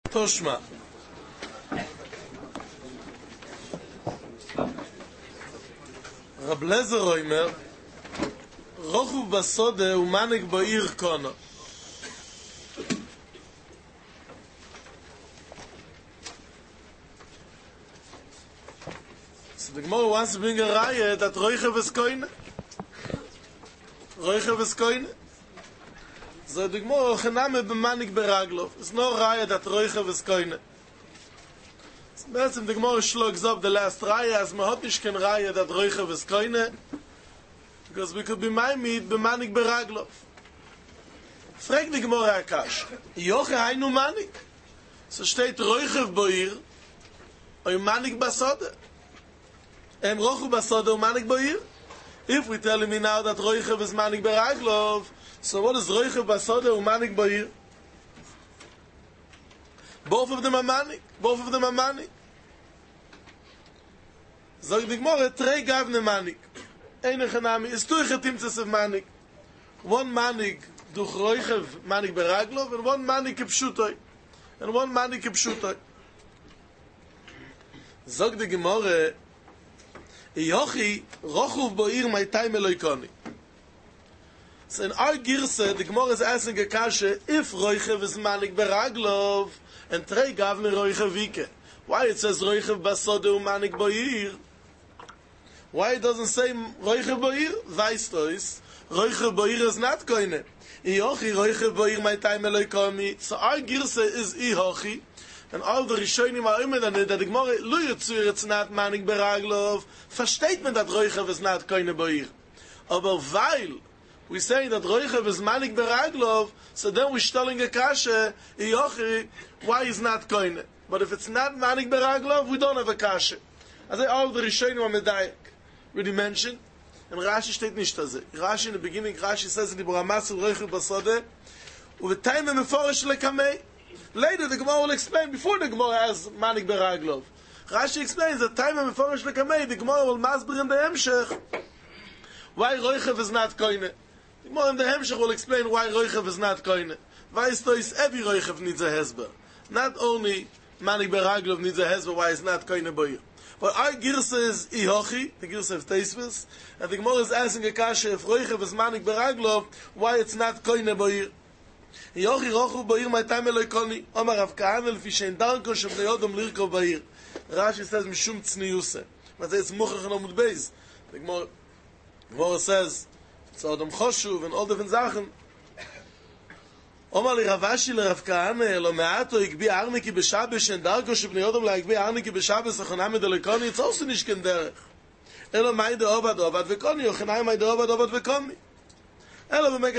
Toshma. Rab Lezer Oimer, Rochuv Basode umanik ba'ir kono. So the Gemara wants to bring a raya that Roichev is koine. Roichev is koine. So the Gemara chename b'manik beraglov. It's no raya that Roichev is koine. Betzim the Gemara shlogs up the last raya as mahot nish ken raya that Roichev is koine, because we could be maimid b'manik beraglov. Frag the Gemara akash. Yoche hainu manik. So steht Roichev boir, oy manik basode. Rochu basode u manik boir. If we tell him now that Roichev is manik beraglov, so what is Roichev basode u manik boir? Both of them are manik. Both of them are manik. Zog the Gemara, trei gavne manik. Einige name is tuichetimtzes of manik. One manik duch Roichev manik beraglov, and one manik kipshutoi. And one manik kipshutoi. Zog the Gemara, Yochi rochuv boir my time eloikoni. So in our girse, the Gemara is asking a kasha, if Roichev is manik beraglov, and trei gavne Roichev vike. Why it says Roichev basode u manik boir? Why it doesn't say Roichev boir? Weistois, Roichev boir is not koine. Yochi Roichev boir my time eloikoni. So our girse is Yochi. And all the Rishonim are immer that the Gemara Luyetzur it's not manik beraglov. Versteht man that Roichev is not koine boir. Aber weil we say that Roichev is manik beraglov, so then we're telling a kasha, Yochi, why is not koine? But if it's not manik beraglov, we don't have a kasha. As all the Rishonim are medayek. Really mentioned. And Rashi steht nicht as it. Rashi in the beginning, Rashi says in the Buramas Roichev basode, u'v'tayim meforesh lekamei. Later the Gemara will explain, before the Gemara has manik beraglov. Rashi explains that time and meforesh lekamei, the Gemara will masbir in the Hemshech why Roichev is not koine. The Gemara in the Hemshech will explain why Roichev is not koine. Weistois, every Roichev needs a hezber. Not only manik beraglov needs a hezber why it's not koine boir. But our girsa is Ihochi, the girsa of Teisvis, and the Gemara is asking a kasha, if Roichev is manik beraglov, why it's not koine boir. Yochi rochu boir my time eloikoni. Omar Rav Kahana lefi shein darko shebnei Yodom lirkov boir. Rashi says mishum tzniuse. But it's muchach and amud beis. The Gemara says it's Odom choshuv and all different Sachen. Omar li Rav Ashi le Rav Kahana lo me'ato igbi arniki b'shabes shein darko shebnei Yodom la igbi arniki b'shabes achonam eloikoni. It's also nicht ken derech. Elo mai de ovad v'koni. Ochenai mai de ovad v'koni. So the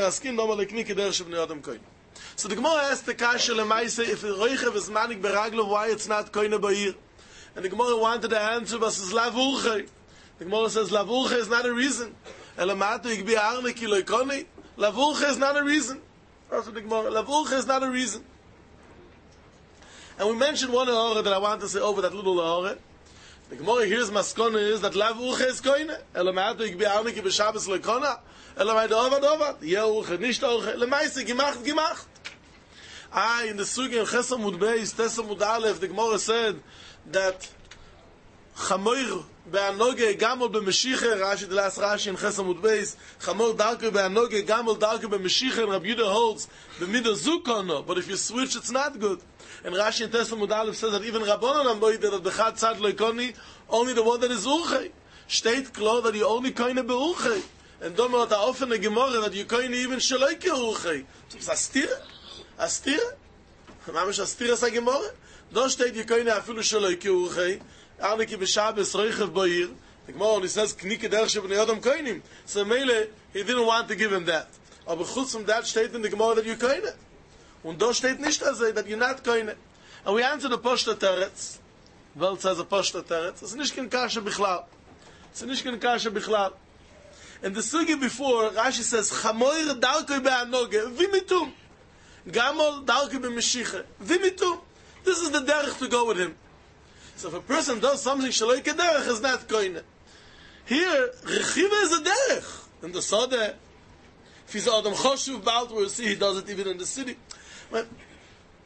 Gemara asks the kasha lemaise if Roichev is manik beraglov, why it's not koine boir? And the Gemara wanted the answer, but says lavulche. The Gemara says lavulche is not a reason. Elamatu igbi arniki loikoni. Lavulche is not a reason. Also the Gemara, lavulche is not a reason. And we mentioned one hora that I want to say over that little hora. The Gemara here's maskona is that lavulche is koine. Elamatu igbi arniki b'shabes loikona. Elamai dovad, Yehuche, nicht Orche, Lemaise, gemacht. In the Sugi in Chesam Mud Beis, Tesam Mud Aleph, the Gemara said that Chamoir be'anoge gamol be'meshiche, Rashi, the last Rashi in Chesam Mud Beis, Chamor darke be'anoge gamol darke be'meshiche, and Rabbi Yehuda holds b'midah zukono, but if you switch, it's not good. And Rashi in Tesam Mud Aleph says that even Rabbanon Amoid, that b'chad tzad loikoni, only the one that is Urche. Steht klar that you only koine be'urche. And don't know that often a Gemara that you can't even shaloike uruchei. So it's astira? Astira? Mamish astira sa Gemara? Don't state you can't afilu shaloike uruchei. Arniki b'shabes Roichev boir. The Gemara only says, knike derech shebnei Yodom koinim. So Mele, he didn't want to give him that. Aber chutz from that state in the Gemara that you koine. Und do steht nicht azay, that you're not koine. And we answer the Poshta Teretz. Welt says a Poshta Teretz. It's nicht ken kasha bichlal. It's nicht ken kasha bichlal. And the sugi before, Rashi says, Chamoir darkoi be'anoge, vimitum. Gamol darkoi be'meshiche, vimitum. This is the derech to go with him. So if a person does something shaloike derech, is not koine. Here, rechiva is a derech. In the Sodeh, if he's Adam Choshuv Balt, we'll see he does it even in the city. But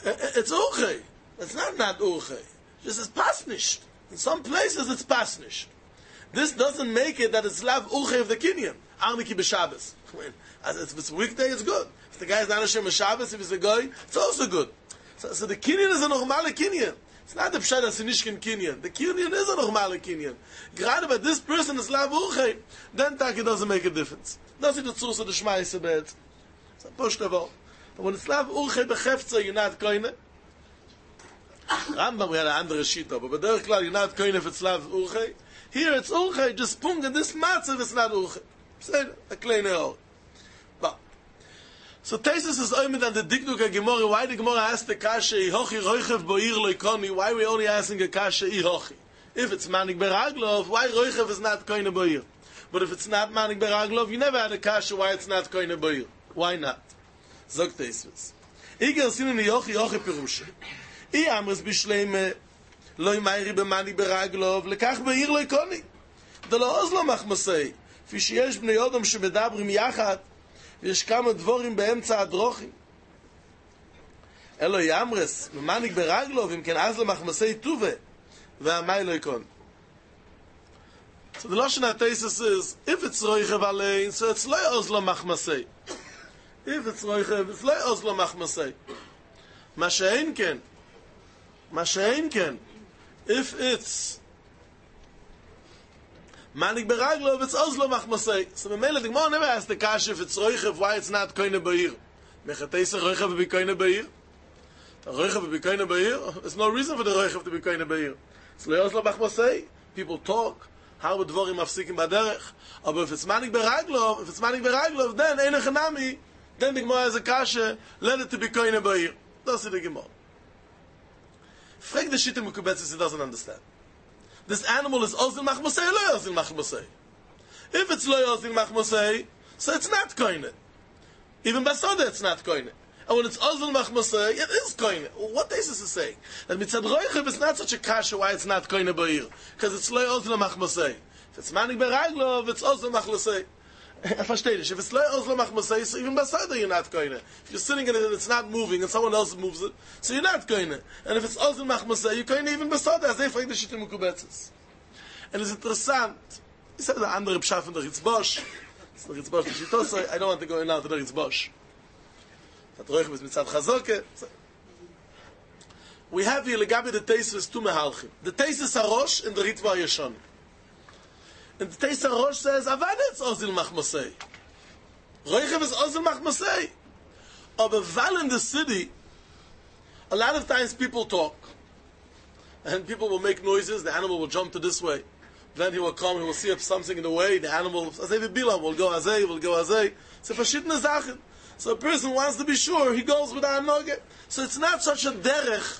It's urche. It's not urche. This is pasnisht. In some places it's pasnisht. This doesn't make it that it's lav urche of the kinyan. Arniki b'Shabbos. If it's a weekday, it's good. If the guy is not Hashem b'Shabbos, if he's a guy, it's also good. So the kinyan is a normale kinyan. It's not the pshat asinishkin kinyan. The kinyan is a normale kinyan. Gerade by this person is lav urche, then taki doesn't make a difference. Doesn't the source of the shmaise bed. It's a push of all. But when it's lav urche b'chefza, you're not koine. Rambam, we had an andere shita, but b'derech klal, you're not koine if it's lav urche. Here it's urche, just pung, and this matzav is not urche. Say a kleine or. But so Tesis is oimid on the dikduk Gemara. Why the Gemara asked the kasha ihochi roichev boir loikoni? Why we only asking a kasha ihochi? If it's manik beraglov, why roichev is not koine boir? But if it's not manik beraglov, you never had a kasha why it's not koine boir. Why not? Zog Tesis. Igel sinin ihochi ihochi pirusha. I amres bishleime loy mayri b'manik beraglov lekach boir loikoni. The lo ozlo machmasei. כפי שיש בני אדם שמדברים יחד, ויש כמה דבורים באמצע הדרוכים. אלו יאמרס, ממניק ברגלו, ואם כן אז למחמסי טובה, והמי לא יקון. So the Lashon HaTeisus is, if it's roichev alein, so it's lo ozlo machmasei. If it's roichev, it's lo ozlo machmasei. מה שאין כן, if it's Manik beraglov, it's ozlo machmasei. So the Mele, the Gemara never asked the kasha if it's roichev, why it's not koine beir. Mechateisa roichev be koine beir. The roichev be koine beir. There's no reason for the roichev to be koine beir. It's lo ozlo machmasei. People talk. How would dvorim mafsikim baderech? But if it's manik beraglov, then ein echanami. Then the Gemara has a kasha, let it to be koine beir. That's the Gemara. Frag the shita mukubetzis, he doesn't understand. This animal is ozil machmasei or lo ozil machmasei? If it's lo ozil machmasei, so it's not koine. Even basoda it's not koine. And when it's ozil machmasei, it is koine. What Tesis is saying? That mitzad roichev is not such a kasha why it's not koine ba'ir. Because it's lo ozil machmasei. If it's manik beraglov, it's ozil machmasei. I verstehe dich. If it's lo ozil machmasei, so even basoda you're not koine. If you're sitting in it and it's not moving and someone else moves it, so you're not koine. And if it's ozil machmasei, you're koine even basoda, as they find the shit in mukubetzes. And it's interessant. He said the andere pshat from the Ritzbosh. It's the Ritzbosh, the Shitosai. I don't want to go in now to the Ritzbosh. We have here legabi the Tesis two mehalchim. The Tesis Harosh and the Ritva Yeshon. And the Tesis Harosh says, Avadet ozil machmasei. Roichev is ozil machmasei. But while in the city, a lot of times people talk. And people will make noises, the animal will jump to this way. Then he will come, he will see something in the way, the animal, will go azay. So verschiedene Sachen. So a person wants to be sure, he goes with a noge. So it's not such a derech.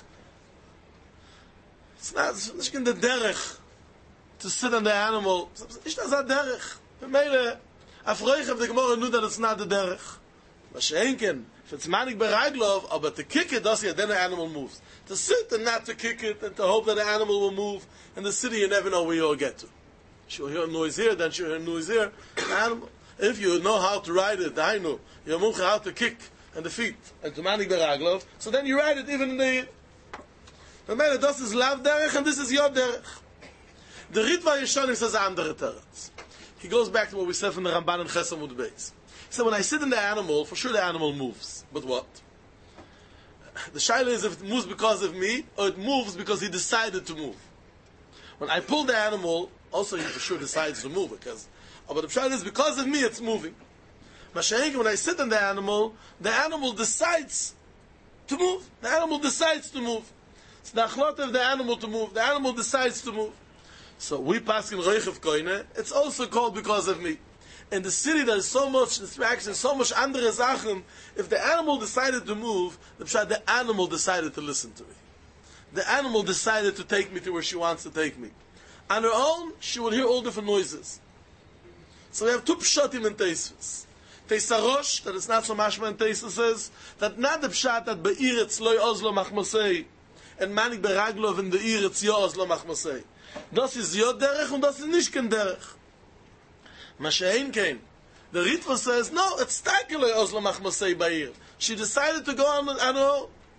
It's not the derech to sit on the animal. It's not a derech. Meile, afroich of the Gemara knew that it's not the derech. Mashenken, if it's manik beraglov, but to kick it, then the animal moves. To sit and not to kick it, and to hope that the animal will move. In the city, you never know where you'll get to. She'll hear a noise here, then she'll hear a noise here. The animal, if you know how to ride it, I know, you know how to kick and the feet, and to manik beraglov, so then you ride it even in the... Remember, this is lav derech, and this is your derech. The Ritva Yeshonim says andere teretz. He goes back to what we said from the Ramban and Chesed Amud Beis. He said, when I sit in the animal, for sure the animal moves. But what? The shaila is if it moves because of me, or it moves because he decided to move. When I pull the animal, also he for sure decides to move, but the shaila is because of me, it's moving. Mashenki, when I sit in the animal decides to move. The animal decides to move. It's the achlot of the animal to move. The animal decides to move. So we pass in roichev koine, it's also called because of me. In the city there's so much distraction, so much andere Sachen. If the animal decided to move, the animal decided to listen to me. The animal decided to take me to where she wants to take me. On her own, she will hear all different noises. So we have two pshatim in Teisvis. Teisarosh, that is not so mashma in Teisvis, says that not the pshat that be'ir it's loy ozlo machmasei, and manik beraglov in the ir it's yo ozlo machmasei. Das is yo derech und das is nicht kein derech. Mashain came. The Ritva says, no, it's takele ozlo machmasei ba'ir. She decided to go on her own.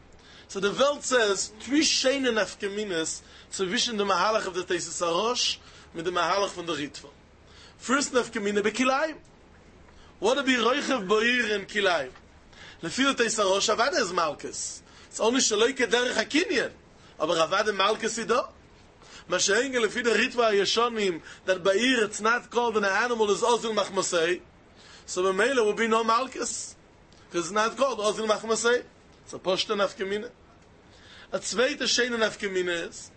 So the Welt says, three shene nafkeminas zwischen dem Mahalach of the Teisus HaRosh mit dem Mahalach von der Ritva. First nafkemina bekilayim. What to be roichev boir in kilayim? Lefi the Teisus HaRosh, Avada is Malkus. It's only shaloike derech hakinyan. Aber Avada Malkus ido. Mashengen lefi the Ritva Yeshonim, that Ba'ir it's not called an animal is Ozil Machmasei. So the Mela will be no Malkus. Because it's not called Ozil Machmasei. It's a Poshta nafkemina. A zweite shene nafkemina is,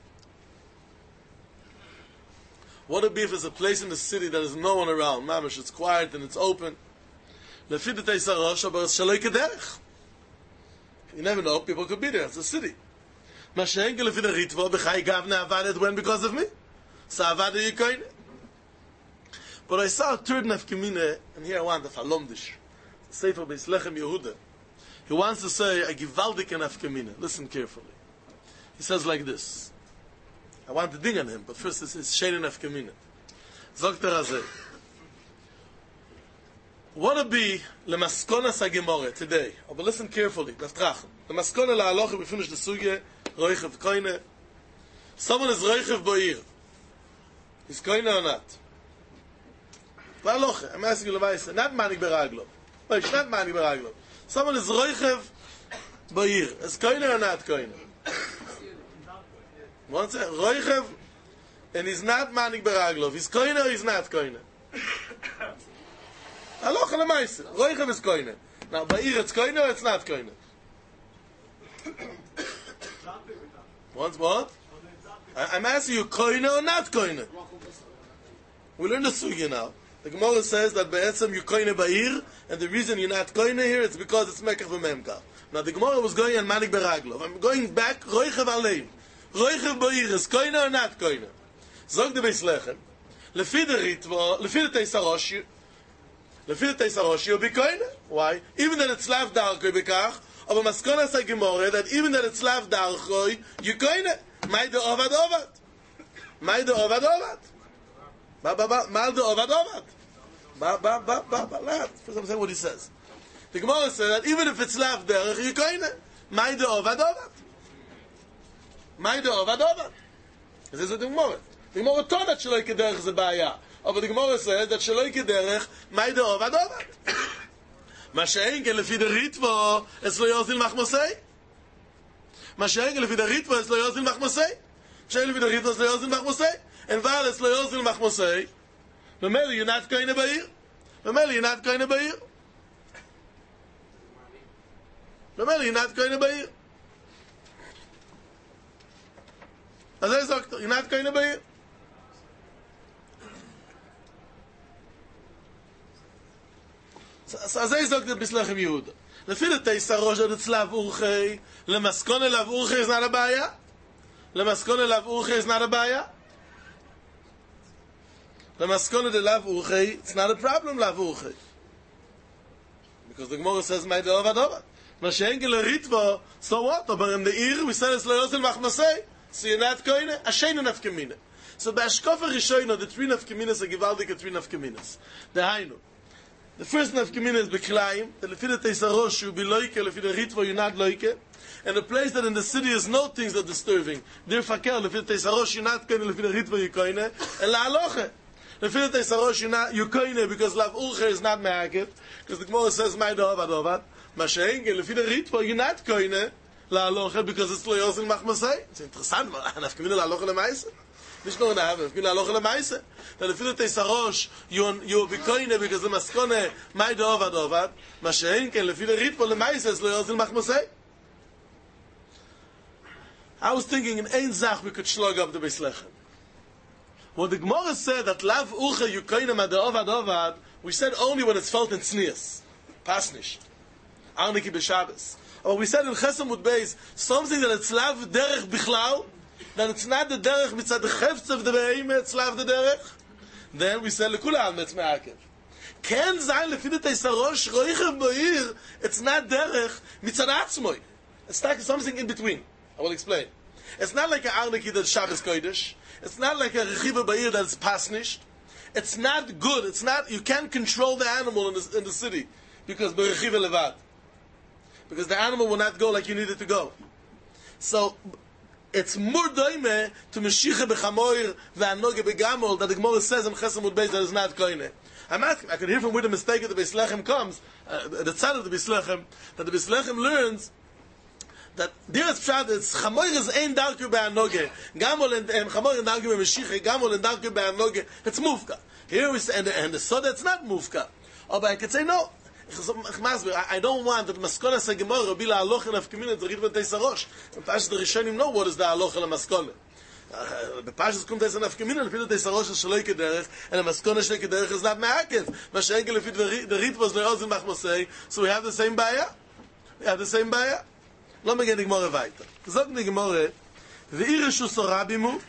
what if there's a place in the city that there's no one around? Mamash, it's quiet and it's open. Lefi the Teisus HaRosh, but it's shaloike derech. You never know, people could be there. It's a city. Mashenke lefi the Ritva, b'chai gavne Avada, it went because of me. So Avada Yikoine. But I saw a third nafkemina, and here I want the Falomdish. Sefer Beis Lechem Yehuda. He wants to say a givaldik nafkemina. Listen carefully. He says like this. I want to ding on him, but first this is shene nafkemina. Zogt Razeh. What to be lemaskonas hagemore today? Oh, but listen carefully. Leftrach. Lemaskona la'aloch, we finish the sugya. Roichev koine. Someone is roichev boir. Is koine or not? La'aloch. I'm asking you levaisa. Not manik beraglo. No, it's not manik beraglo. Someone is roichev boir. Is koine or not koine? One second. Roichev, and he's not manik beraglov. He's koine or he's not koine? Aloch lemaisa. Roichev is koine. Now, boir it's koine or it's not koine? Once what? I'm asking you, koine or not koine? We learn the sugya now. The Gemara says that be'etzem you koine ba'ir, and the reason you're not koine here is because it's mekach v'memkach. Now the Gemara was going on manik beraglov. I'm going back, roichev alein. Roichev ba'ir is koine or not koine? Zog the Beis Lechem. Lefi the Ritva, lefi the Teisarosh, you'll be koine. Why? Even that it's lav darkoi bekach, aber maskona say Gemara that even that it's lav darkoi, you koine. Maide ovad ovad. Maide ovad ovad. Mal de ovad ovad. Lad. First I'm saying what he says. The Gemara says that even if it's lav derech, you koine. Maide ovad ovad. Maide ovad ovad. This is what the Gemara. The Gemara told that shaloike derech is a baya. But the Gemara says that shaloike derech, maide ovad ovad. Mashenke lefi the Ritva, es lo yozil machmosei. Mashenke lefi the Ritva, es lo yozil machmosei. Mashenke lefi the Ritva, es lo yozil machmosei. And while es lo yozil machmosei, Mameli, you're not going to Ba'ir. Mameli, you're not going to Ba'ir. Mameli, you're not going to Ba'ir. As I said, you're not going to Ba'ir. So as I said, the Beis Lechem Yehuda. Lefi the Teisus HaRosh that it's lav urchei, lemaskone lav urchei is not a baya. Lemaskone lav urchei is not a baya. Lemaskone de lav urchei, it's not a problem lav urchei. Because the Gemara says, Maide ovad ovad. Mashenke le Ritva, so what? But in the Ir, we said it's lo yozil machmasei. So you're not koine, ashenu nafkemina. So by Ashkofa Rishoyno, the three nafkeminas are givaldik three nafkeminas. The Hainu. The first nafkemina is Beklayim, the lefi the Teisus HaRosh, you be loike, lefi the Ritva, you're not loike. And a place that in the city is no things that are disturbing. Dear Fakel, lefi the Teisus HaRosh, you're not koine, lefi the Ritva, you're koine. And la'aloche. Lefi the Teisus HaRosh, you're koine, because lav urche is not me'akit. Because the Gemara says, Maide ovad ovad. Mashenke, lefi the Ritva, you're not koine, la'aloche, because it's lo yozil machmasei. It's interessant, nafkemina la'aloche lemaise. Nicht nur in der Haven, ich bin aloche lemaise. Dann lefi the Teisus HaRosh, you be koine, because the maskone, maide ovad ovad. Mashenke, lefi the Ritva, lemaise, it's lo yozil machmasei. I was thinking in ein Zach we could slug up the Beis Lechem. When the Gemara said that lav uche you koine maide ovad ovad, we said only when it's felt in tznius. Pasnish. Arniki b'Shabbos. Or we said in Chesed Mud Beis, something that it's lav derech bichlal, that it's not the derech mitzad the chefetz of the behemoth, it's lav the derech. Then we said lekula al metz me'akev. Ken zayin lefi the Teisus HaRosh roichev boir, it's not derech mitzad atzmoi. It's like something in between. I will explain. It's not like an arniki that's Shabbos Kodesh. It's not like a rechiva ba'ir that's pasnished. It's not good. It's not. You can't control the animal in the city because berechiva levad. because the animal will not go like you need it to go. So it's more doime to Meshicha b'chamoir ve'anoge begamol that the Gemara says in Chesed Mud Beis that is not koine. I'm asking, I can hear from where the mistake of the Beis Lechem comes, the tzad of the Beis Lechem, that the Beis Lechem learns that there is pshat, it's chamoir is ein darke be'anoge, gamol and chamoir and darke be'Meshicha, gamol and darke be'anoge, it's mufka. Here we say, and the soda it's not mufka. But I could say no. I don't want that maskona say Gemara be la halacha nafkamina to read with Teisarosh. And Pashas the Rishonim know what is the halacha la maskona. The Pashas come Teisar nafkamina and the Teisarosh is shaloi kederech and the maskona shaloi kederech is not ma'akev. Mashenkel if the rit was le'ozim machmosei, so we have the same baya. We have the same baya. Lo me get the Gemara weiter. Zog the Gemara ve'irishu sorabimu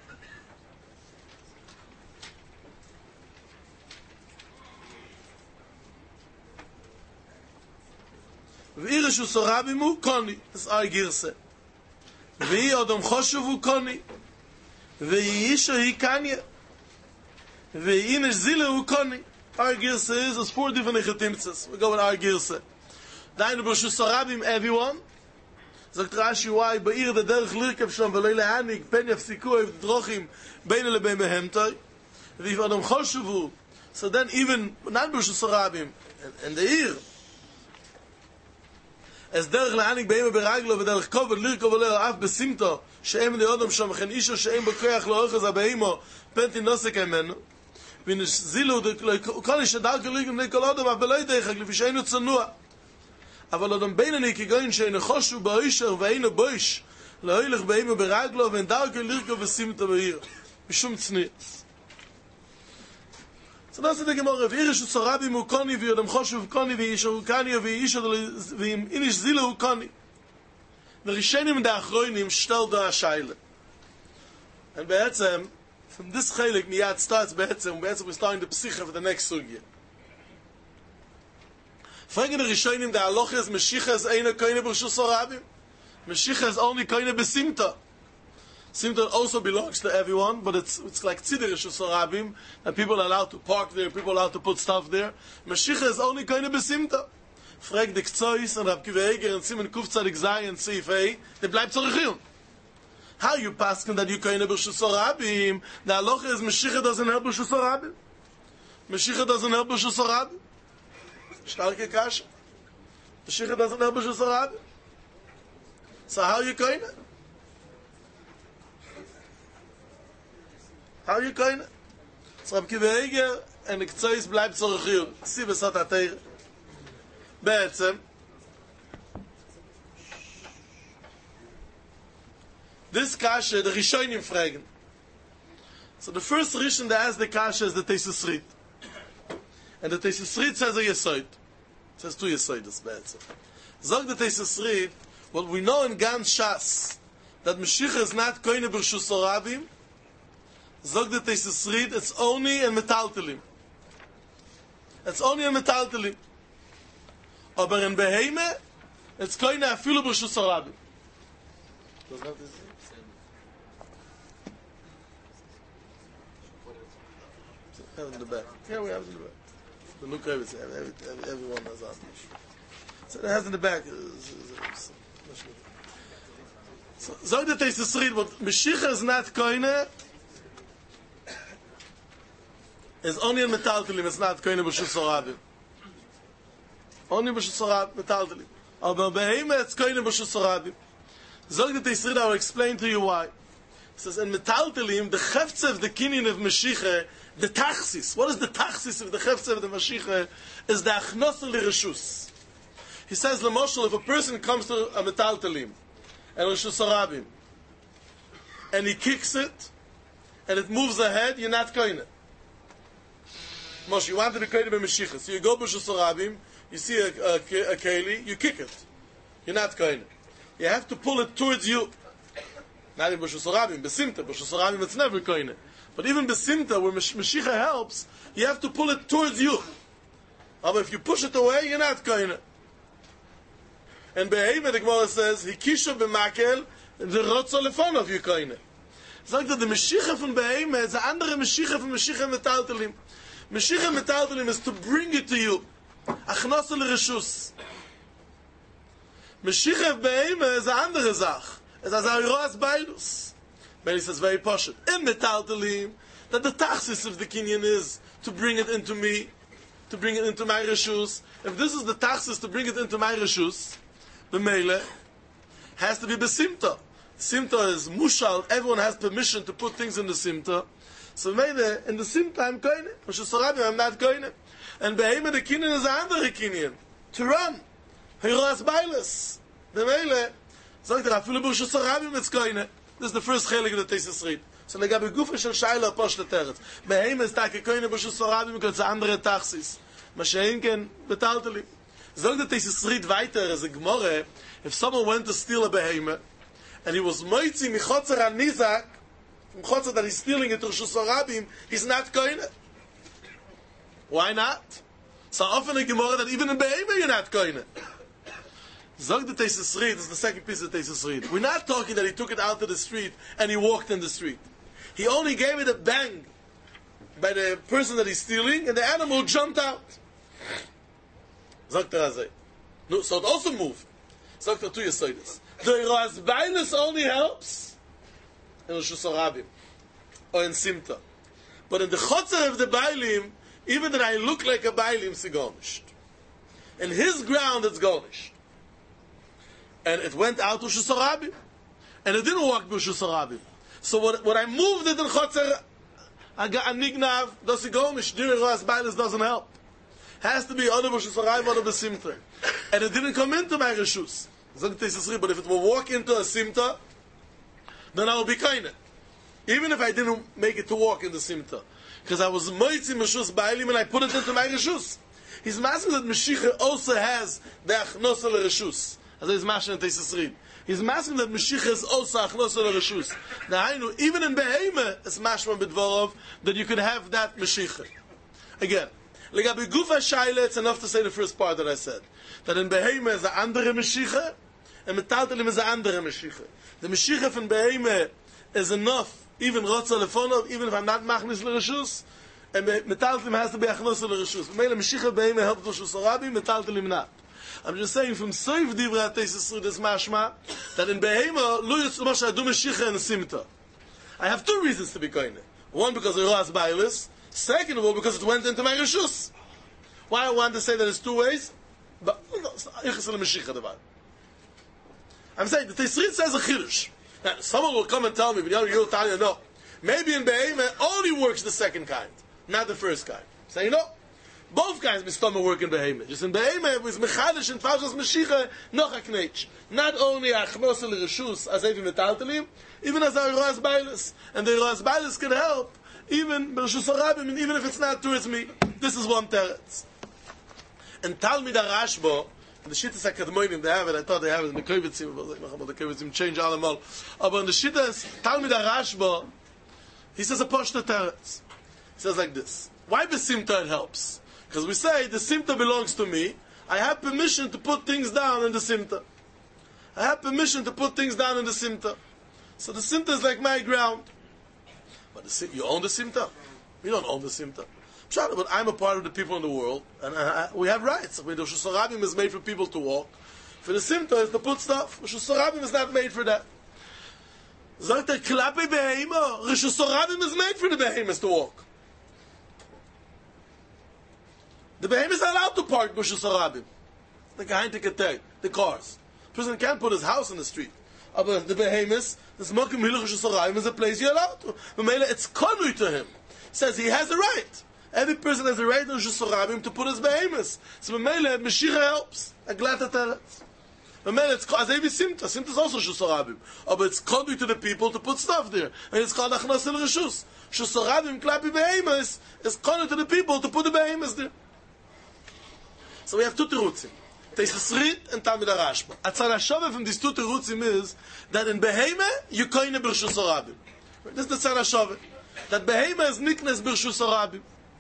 ואירשו סורבימו קוני, das ist Girse. ואי אדם חושבו קוני, ואי אישו היא קניה, ואי נשזילה הוא קוני. Girse is, there's 4 different chetimtzes. We go with Girse. Deine ברשו סורבים, everyone. sagt Rashi, why, באיר the derech lirkev shom, ולא להניק, פן יפסיקו את דרוכים, בין לבין בהמתוי. ואי אדם חושבו, so then even, not ברשו סורבים, and the ear, as derech להניק בהם ברגלו ודרך כובד לרכוב עולה אף בסימתו שאין לאדם שם וכן אישו שאין בכוח לא אוחז הבאימו פנטי נוסק ממנו ונזילו כל איש הדרכו לרכוב לכל אדם אף בלא ידחק לפי שאינו צנוע אבל אדם בינני כגוין שאין חושו באישר ואינו בויש לא הילך בהם ברגלו ואין דרכו לרכוב בסימתו בעיר משום צניעס. So that's the Gemara. V'irish u'sarabi mu'koni v'yodam choshu v'koni v'yisha u'kani v'yisha v'inish zila u'koni. The Rishonim and the Achroinim stel da shaila. And be'etzem, from this chaylik miyad starts be'etzem we're starting the psicha for the next sugya. Fragen the Rishonim the halacha is Meshicha is eina koine b'rshus harabim. Meshicha is only koine b'simta. Simta also belongs to everyone, but it's like tzidr reshus harabim, and people are allowed to park there, people are allowed to put stuff there. Meshicha is only koine b'simta. Frag the Ktsois and Rab Kiva Eger and Simon Kuf Tzadik Zay and Seif A, they bleibt zurechiyun. How you paskin that you koine b'rshus harabim? The halacha is Meshicha doesn't help b'rshus harabim. Meshicha doesn't help b'rshus harabim. Starke kasha. Meshicha doesn't help b'rshus harabim. So how you koine? How you going? So Rab Kiva Eger and the Ktsois bleibt zurechiyun. See besat atayr. Be'etzem. This kasha, the Rishonim fragen. So the first Rishon that asks the kasha is the Teisesrit. And the Teisesrit says a Yesoid. It says 2 Yesoides, be'etzem. Zog the Teisesrit, what we know in Gan Shas, that Meshicha is not koine b'rshus harabim. Zog the Teisesrit, it's only in metaltelim. It's only in metaltelim. Aber in Beheime, it's koine afilu b'rshus harabim. Does not this? Have it in the back. Yeah, we have it in the back. The new Kravitz, everyone has that. So it has in the back. So Zog the Teisesrit, but Meshicha is not koine, is only in metaltelim, it's not koine b'rshus harabim. Only b'rshus harabim, metaltelim. Aber beheime, it's koine b'rshus harabim. Zog the Teisesrit, I will explain to you why. It says, in metaltelim, the cheftze of the kinyan of Meshicha, the tachsis. What is the tachsis of the cheftze of the Meshicha? Is the achnosa l'reshus. He says, l'moshel, if a person comes to a metaltelim, and b'rshus harabim, and he kicks it, and it moves ahead, you're not koine. Moshe, you want to be koine b'Meshicha, so you go b'rshus harabim, you see a keli, you kick it. You're not koine. You have to pull it towards you. Not in b'rshus harabim, b'simta. B'rshus harabim, it's never koine. But even b'simta, where Meshicha helps, you have to pull it towards you. But if you push it away, you're not koine. And beheime, the Gemara says, hikisha b'makel, the rotzo lefonov, you koine. Sagt that the Meshicha from beheime is the andere Meshicha from Meshicha metaltelim. Meshicha metaltelim is to bring it to you. Achnosa l'reshus. Meshichev Beheime is a andere Sach. It's as a Roas Bailus. But he says very poshut. In Metaltalim, that the taxis of the Kinyan is to bring it into me, to bring it into my Rishus. If this is the taxis to bring it into my Rishus, the Mele has to be Besimta. Simta is Mushal, everyone has permission to put things in the Simta. So Mele, in the Simta I'm Koine. Moshe Sarabim, I'm not Koine. And Beheime the Kinyan is a andere Kinyan. To run. Hiras Bailes. The Mele, sagt Afilu Moshe Sarabim, it's Koine. This is the first chelik of the Tesis Reed. So legabe gufa shel shayla poshlet teretz. Beheim is tak koine b'shus sarabim kol andere taxis. Mashenken betalteli. Zog the Tesis Reed weiter as a gemore. If someone went to steal a beheime and he was moitzi michotzer anizak, from chotzer that he's stealing it to b'shus sarabim, he's not koine. Why not? So often a gemore that even in beheime you're not koine. Zog the Tesis Reed is the second piece of Tesis Reed. We're not talking that he took it out to the street and he walked in the street. He only gave it a bang by the person that he's stealing, and the animal jumped out. Zog the Razeh. No, so it also moved. Zog the two Yesoides. The Roas Bailes only helps in Rishus Harabim or in Simta. But in the Chotzer of the Bailim, even that I look like a Bailim, it's garnished. In his ground, it's garnished. And it went out to Rishus Harabim. And it didn't walk to Rishus Harabim. So what I moved it in Chotzer, I got a nignav, does it go, Mishdir Roas Bailes doesn't help. Has to be other Rishus Harabim, other Besimta. And it didn't come into my Rishus. But if it will walk into a Simta, then I will be kind. Even if I didn't make it to walk in the Simta. Because I was Moitzi Meshus Bailim and I put it into my Rishus. He's masking that Meshicha also has the Achnos al Rishus. As he's masking in Tesis Reed. He's masking that Meshicha is also Achnos al Rishus. Now I know, even in Beheime, it's mashma b'dvorov, that you could have that Meshicha. Again, Legabi Gufa Shaila, it's enough to say the first part that I said. That in Beheime is a andere Meshicha, and Metaltalim is a andere Meshicha. The Meshicha from Beheime is enough, even Rotza Lefonov, even if I'm not Machnis L'Rishus, and Metaltalim has to be Achnos L'Rishus. Meila Meshicha Beheime helps Rishus Harabim, Metaltalim not. I'm just saying from Soif Divra Tesis Reed is mashma, that in Beheime, Lu Yitzu Moshe Adu Meshicha and Simta. I have two reasons to be koine. One, because of Roas Bailes. Second of all, because it went into my Rishus. Why I want to say that it's two ways? But I'm saying the Tesis Reed says a chidush. Now someone will come and tell me, but you'll tell you no. Maybe in Beheime only works the second kind, not the first kind. Say no. Both kinds mistama work in Beheime. Just in Beheime with mechadish and falshas meshicha noch a knetch. Not only achnos el rishus as even metaltalim, even as our Roas Bailes, and the Roas Bailes can help even b'Rishus Harabim, and even if it's not towards me. This is one teretz. And Talmid Rashba, the Shittas Akadmoinim, they have it. I thought they have it in the Kovitzim, but the Kovitzim change allemal. But in the Shittas Talmid Rashba, he says a poshta teretz. He says like this: why besimta it helps? Because we say the simta belongs to me. I have permission to put things down in the simta. I have permission to put things down in the simta. So the simta is like my ground. But you own the simta? We don't own the simta. But I'm a part of the people in the world, and we have rights. The Rishus Harabim is made for people to walk. For the simta is to put stuff. Rishus Harabim is not made for that. Sagt Klappe Beheime, Rishus Harabim is made for the behemoths to walk. The behemoth is allowed to park Rishus Harabim. The Geheimticket, the cars. The person can't put his house in the street. But the behemoth, this Mokim Hilach Rishus Harabim is a place you're allowed to. But it's konui to him. Says he has a right. Every person has a right in Rishus Harabim to put his behemoth. So Mele, Meshicha helps. A glata teretz. Mele, it's as every Simta. Simta is also Rishus Harabim. But it's konui to the people to put stuff there. And it's called Achnas el Rishus. Rishus Harabim, Klapi behemoth, is konui to the people to put the behemoth there. So we have two terutzim. Tesis Reed and Talmid Rashba. A tzara shove from these two terutzim is that in Beheime, you koine b'Rishus Harabim. This is the tzara shove. That Beheime is niknes b'Rishus Harabim.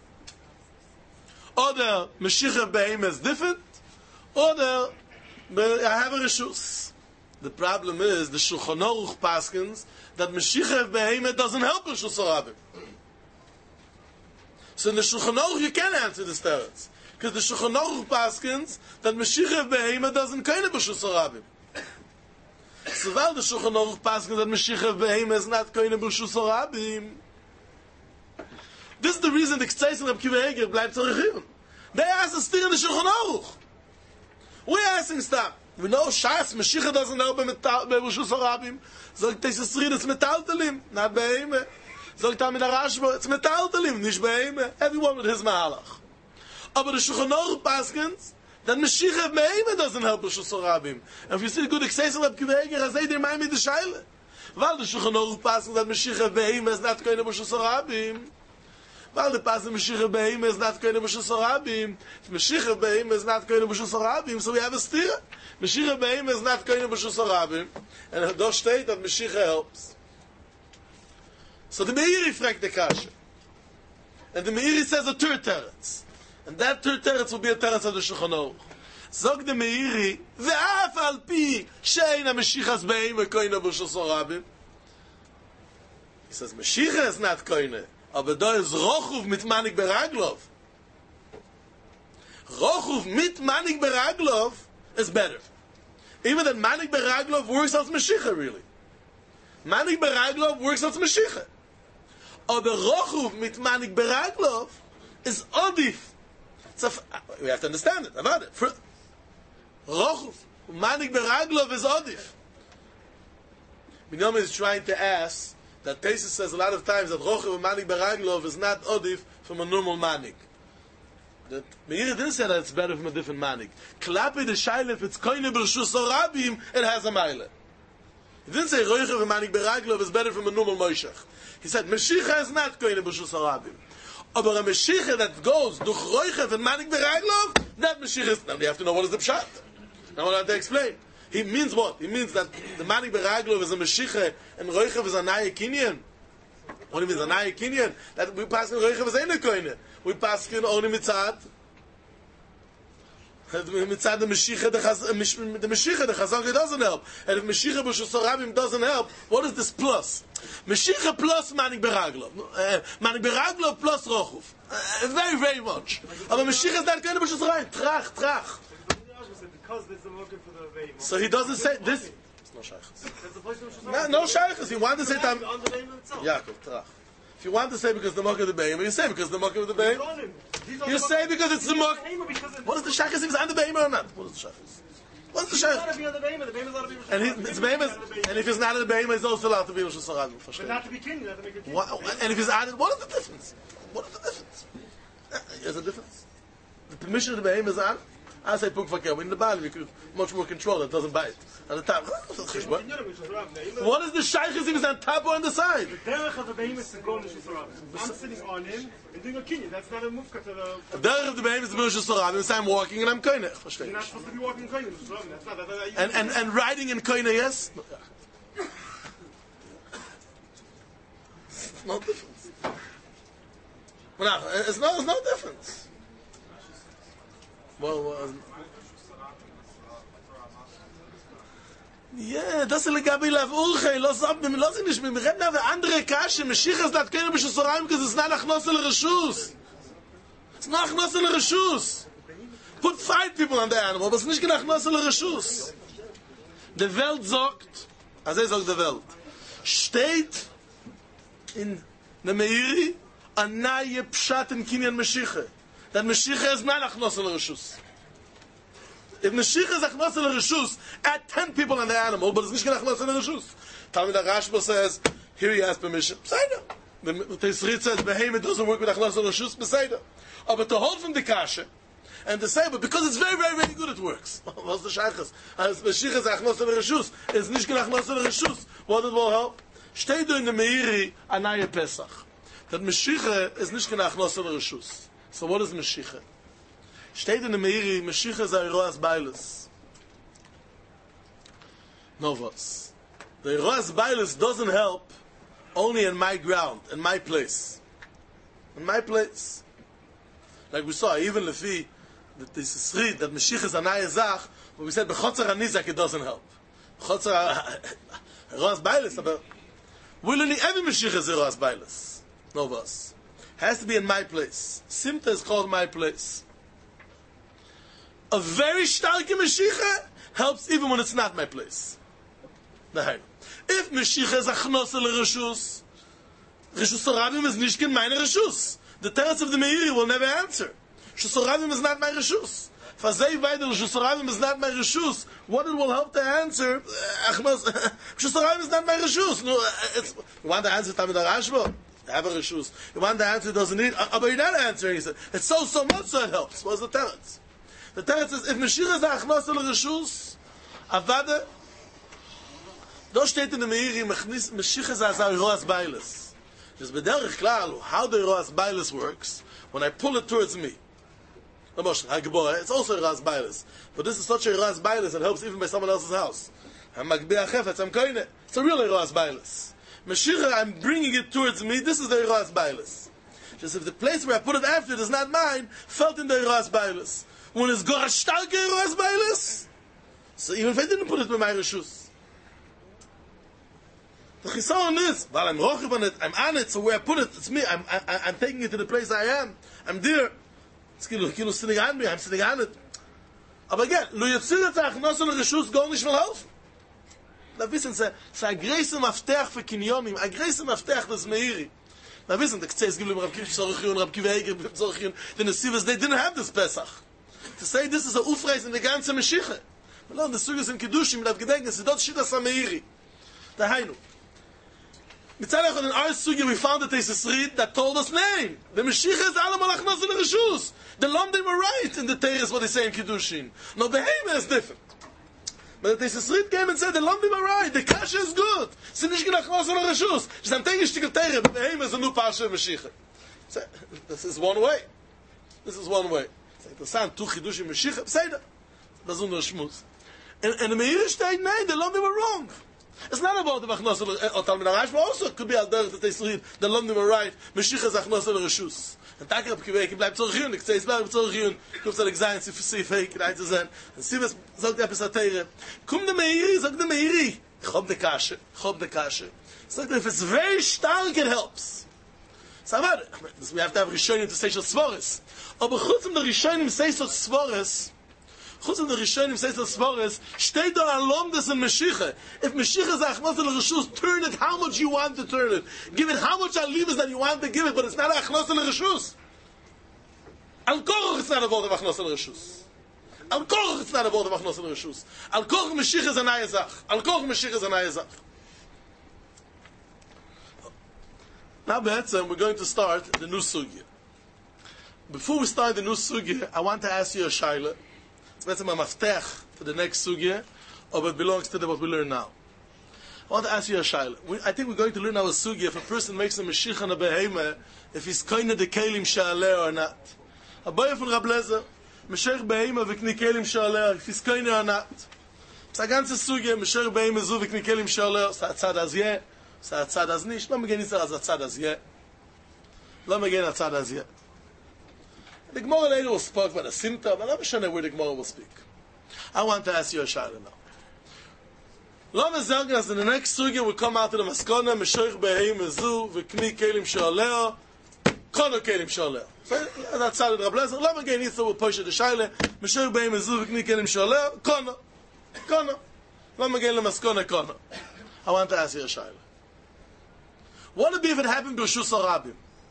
Oder Meshicha Beheime is different, oder I have a Rishus. The problem is, the Shulchan Aruch paskins, that Meshicha Beheime doesn't help Rishus Harabim. So in the Shulchan Aruch you can't answer this teretz. Because the Shulchan Aruch paskins that Meshicha Beheime doesn't koine b'Rishus Harabim. So weil the Shulchan Aruch paskin that Mashiach Behema is not koine b'Reshus HaRabim. This is the reason the K'tzeis and Reb Kiva Eger bleibt zurückhören. They ask us still in the Shulchan Aruch. We're asking stop. We know Shas, Mashiach doesn't help him b'Reshus HaRabim. Sogt es Rid, it's Metaltelim, not Behema. Sogt Amid HaRashba, it's Metaltelim, nicht Behema. Everyone with his Mahalach. Aber the Shulchan Aruch paskins that Mashiach Behema doesn't help B'Reshus HaRabim. And if you see the good K'tzeis and Reb Kiva Eger, I say, they might be the Shaila. Weil the Shulchan Aruch paskins that Mashiach Behema is not koine b'Reshus HaRabim. Weil the pasuk Mashiach Behema is not koine b'Reshus HaRabim. If Mashiach Behema is not koine b'Reshus HaRabim, so we have a steer. Mashiach Behema is not koine b'Reshus HaRabim. And there steht that Mashiach helps. So the Meiri fragt the Kasha. And the Meiri says a third teretz. And that third teretz will be a teretz of the Shulchan Aruch. Zog the Meiri, ve'af al pi she'ein ha-Mashiachas Behema koine b'Reshus HaRabim. He says, Mashiach is not koine. Aber da ist Rochuv mit Manik Beraglov. Rochuv mit Manik Beraglov is better. Even that Manik Beraglov works as Mashiach, really. Manik Beraglov works as Mashiach. Aber Rochuv mit Manik Beraglov is Odif. We have to understand it. About it. Rochuv, Manik Beraglov is Odif. Binyamin is trying to ask that Tesis says a lot of times that Rochev and Manik Beraglov is not Odif from a normal Manik. That Meiri didn't say that it's better from a different Manik. Klappe the Shaila, if it's koine b'Reshus HaRabim, it has a Meile. He didn't say Rochev and Manik Beraglov is better from a normal Moshech. He said Mashiach is not koine b'Reshus HaRabim. Aber a Mashiach that goes durch Rochev and Manik Beraglov, that Mashiach is... Now you have to know what is the Pshat. Now I have to explain. He means what? He means that the Manik Beraglov is a Mashiach and Rochev is a Naya Kinyan. What do you mean, a Naya Kinyan? That we pass in Rochev is Eine Koine. We pass in only Mitzad. Mitzad the Mashiach, the Mashiach, the Chazak, it doesn't help. And if Mashiach B'Reshus HaRabim doesn't help, what is this plus? Mashiach plus Manik Beraglov. Manik Beraglov plus Rochev. Very, very much. But Mashiach is not Koine B'Reshus HaRabim. Trach. So he doesn't say this. It's no shaykhs. No shaykhs. He wanted to say that. Yaakov, Trach. If you want to say because the Mock of the Behemoth, you say because the Mock of the Behemoth. You say because it's the Mock. What is the shaykhs? If it's on the Behemoth or not? What is the shaykhs? What's the shaykhs? And it's Behemoth. And if it's not on the Behemoth, he's also allowed to be Rosh Hashanah. But not to be king. And if he's added, what is the difference? What is the difference? There's a difference. The permission of the Behemoth is on. I say Puk Fakir. In the Bali, we could much more control. It doesn't bite. At the top. What is the shaykhs if he's on top or on the side? The derech of the behemoth is going to Shusarabim. I'm sitting on him and doing a kinyan. That's not a mufka to the... The derech of the behemoth is Shusarabim. So I'm walking and I'm koine. You're not supposed to be walking koine. That's not... And riding in koine, yes? No difference. No, it's no difference. Yeah, das ist legabi lav urche, los sich nicht mit reden aber andere Kasche, Mashiach ist not keine B'Reshus HaRabim because it's not achnos el reshus. It's not achnos el reshus. Put 5 people on the animal, but it's nicht achnos el reshus. The Welt sagt, also sagt the Welt, steht in der Meiri a naye pshat in kinyan Mashiach. That Mashiach is not achnos el reshus. If Mashiach is achnos el reshus, add 10 people on the animal, but it's not achnos el reshus. Talmud Rashba says, here he has permission. Beseder. The Tesrit says, Behemoth doesn't work with achnos el reshus. Beseder. But to hold from the kasha, and to say, but because it's very, very, very good, it works. What's the shaykhs? As Mashiach is achnos el reshus, it's not achnos el reshus. What it will help? Steht in the Meiri Anaya Pesach. That Mashiach is not achnos el reshus. So what is Mashiach? Steht in the Meiri, Mashiach is a Eroas Bailis. No was. The Eroas Bailis doesn't help only in my ground, in my place. In my place. Like we saw, even Lefi, that this is read, that Mashiach is Anaya Zach, but we said, B'chotzer HaNizak, it doesn't help. B'chotzer Eroas Bailis, but willingly every Mashiach is Eroas Bailis. No was. Has to be in my place. Simta is called my place. A very starke Mashiach helps even when it's not my place. If Mashiach is achnos l'reshus, Reshus Rabim is nishkin meine Reshus. The teretz of the Meiri will never answer. Reshus Rabim is not my Reshus. Fazei Vaidel, Reshus Rabim is not my Reshus. What it will help to answer, Reshus Rabim is not my Reshus. No, you want the answer to Tamid HaRashba? You have a Reshus. You want the answer, doesn't need, but you're not answering. He said, it's so much so it helps. What's the teretz? The teretz is, if Mashiach is achnos l'Reshus, Avada, da steht in the Meiri, Mashiach is as Roas Bailes. Just b'derech klal, how the Roas Bailes works, when I pull it towards me. It's also a Roas Bailes. But this is such a Roas Bailes, it helps even by someone else's house. I'm It's a real Roas Bailes. Mashiach, I'm bringing it towards me, this is the Roas Bailes. Just if the place where I put it after it is not mine, felt in the Roas Bailes. When it's Gorah Starke Roas Bailes, so even if I didn't put it with my Reshus, the chisaron is, while I'm rochiv on it, I'm on it, so where I put it, it's me, I'm taking it to the place I am, I'm there, it's kilo sitting on me, I'm sitting on it. Aber again, lo yitzir et ha'achnos l'reshus gar nicht will helfen. Da wissen, it's a greise Maftech für Kinyonim, a greise Maftech des Meiri. Da wissen, the K'tzeis Giblim, Rab Kiv Tzorchion, Rab Kiv Eiger, Tzorchion, the Nesivas, they didn't have this Pesach. To say this is a Ufreis in the ganze Meshiche. No, the Sugas in Kiddushim, that gedenken, it's not Shidas HaMeiri. Da Hainu. Mitzalach in our Sugi, we found that there's a Srid that told us, name. The Mashiach is Alam Alachnos in the Reshus. The Lomdim were right in the Teres, what they say in Kiddushin. No, the Heime is different. But the Srid came and said, the Lomdim are right, the Kasha is good. Sinishkin Alachnos in the Reshus. Just I'm taking Shtikal Teres, but the Heime is a new Pasha of Mashiach. This is one way. This is one way. It's the San, Tu Chidushim Mashiach, say that. That's under Shmuz. And the Meir state, no, the Lomdim were wrong. It's not about the Achnos or Talmid HaRashba also. It could be out there that they read the Lomdim are right. Mashiach is Achnos or Reshus. And Taki Rab Kiv Eiger bleibt Tzorchion. Ich zeig es bleibt Tzorchion. Kommst du Examen, Sif Heik, Rein zu sein. Und Sivas sagt etwas Atere. Komm der Meiri, sagt der Meiri. Chob de Kasche. Sagt if it's very stark, it helps. So we have to have Rishonim to say Shal Svaris. Aber chutz the Rishonim say Shal Svaris, chutz the Rishonim say Shal Svaris, steht da alom des in Mashiach. If Mashiach is Achnos el Reshus, turn it how much you want to turn it. Give it how much alibas that you want to give it, but it's not Achnos el Reshus. Al Koruch it's not a word of Achnos el Reshus. Al Koruch it's not a word of Achnos el Reshus. Al Koruch Mashiach is an Ayazach. Al Koruch Mashiach is an Ayazach. Now, we're going to start the new sugya. Before we start the new sugya, I want to ask you a shaila. It's a maftech for the next sugya, or it belongs to what we learn now. I want to ask you a shaila. I think we're going to learn our sugya if a person makes a Mashiach and a behema, if he's koine de kelim sha'aleh or not. A boy from Rab Lezer, Mashiach behema v'kni kelim sha'aleh, if he's koine or not. It's a ganze sugya, Mashiach behema zu v'kni kelim sha'aleh, it's a tzad aziyeh. So הצד אז nicht, לא מגן ישראל אז הצד אז יהיה. לא מגן הצד אז יהיה. The Gemara later will speak about a simta, but I'm not sure where the Gemara will speak. I want to ask you a shaila now. לא מזרגן, as in the next sugya will come out to the maskona, Mashiach beheim ezu, v'kni kelim she'oleo, kono kelim she'oleo. So that's how the Rab Lezer, לא מגן ישראל will push the shaila, Mashiach beheim ezu, v'kni kelim she'oleo, kono. לא מגן לmaskona, kono. I want to ask you a shaila. What would be if it happened b'Reshus HaRabim?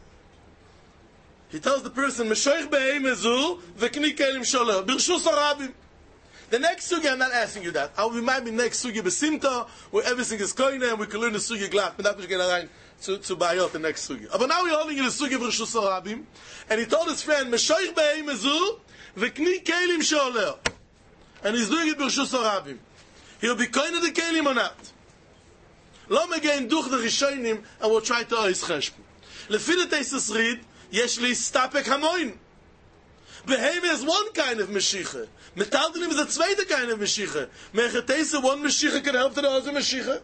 He tells the person, Meshoich be'eim ezu, v'kni kelim sholeh, b'Reshus HaRabim. The next sugya, I'm not asking you that. We might be next sugya b'simta, where everything is koine, and we can learn the sugya glach, but that we get around to bayot the next sugya. But now we're holding in the sugya b'Reshus HaRabim, and he told his friend, Meshoich be'eim ezu, v'kni kelim sholeh. And he's doing it b'Reshus HaRabim. He'll be koine the kelim or not. Lo megein duch the Rishonim, and we'll try to ois cheshbon. Lefi the Teisus Rid, yesh li stapek hamoin. Beheme is one kind of Mashiach. Metaldalim is a zweite kind of Mashiach. Mechet Teisa, one Mashiach can help to the other Mashiach.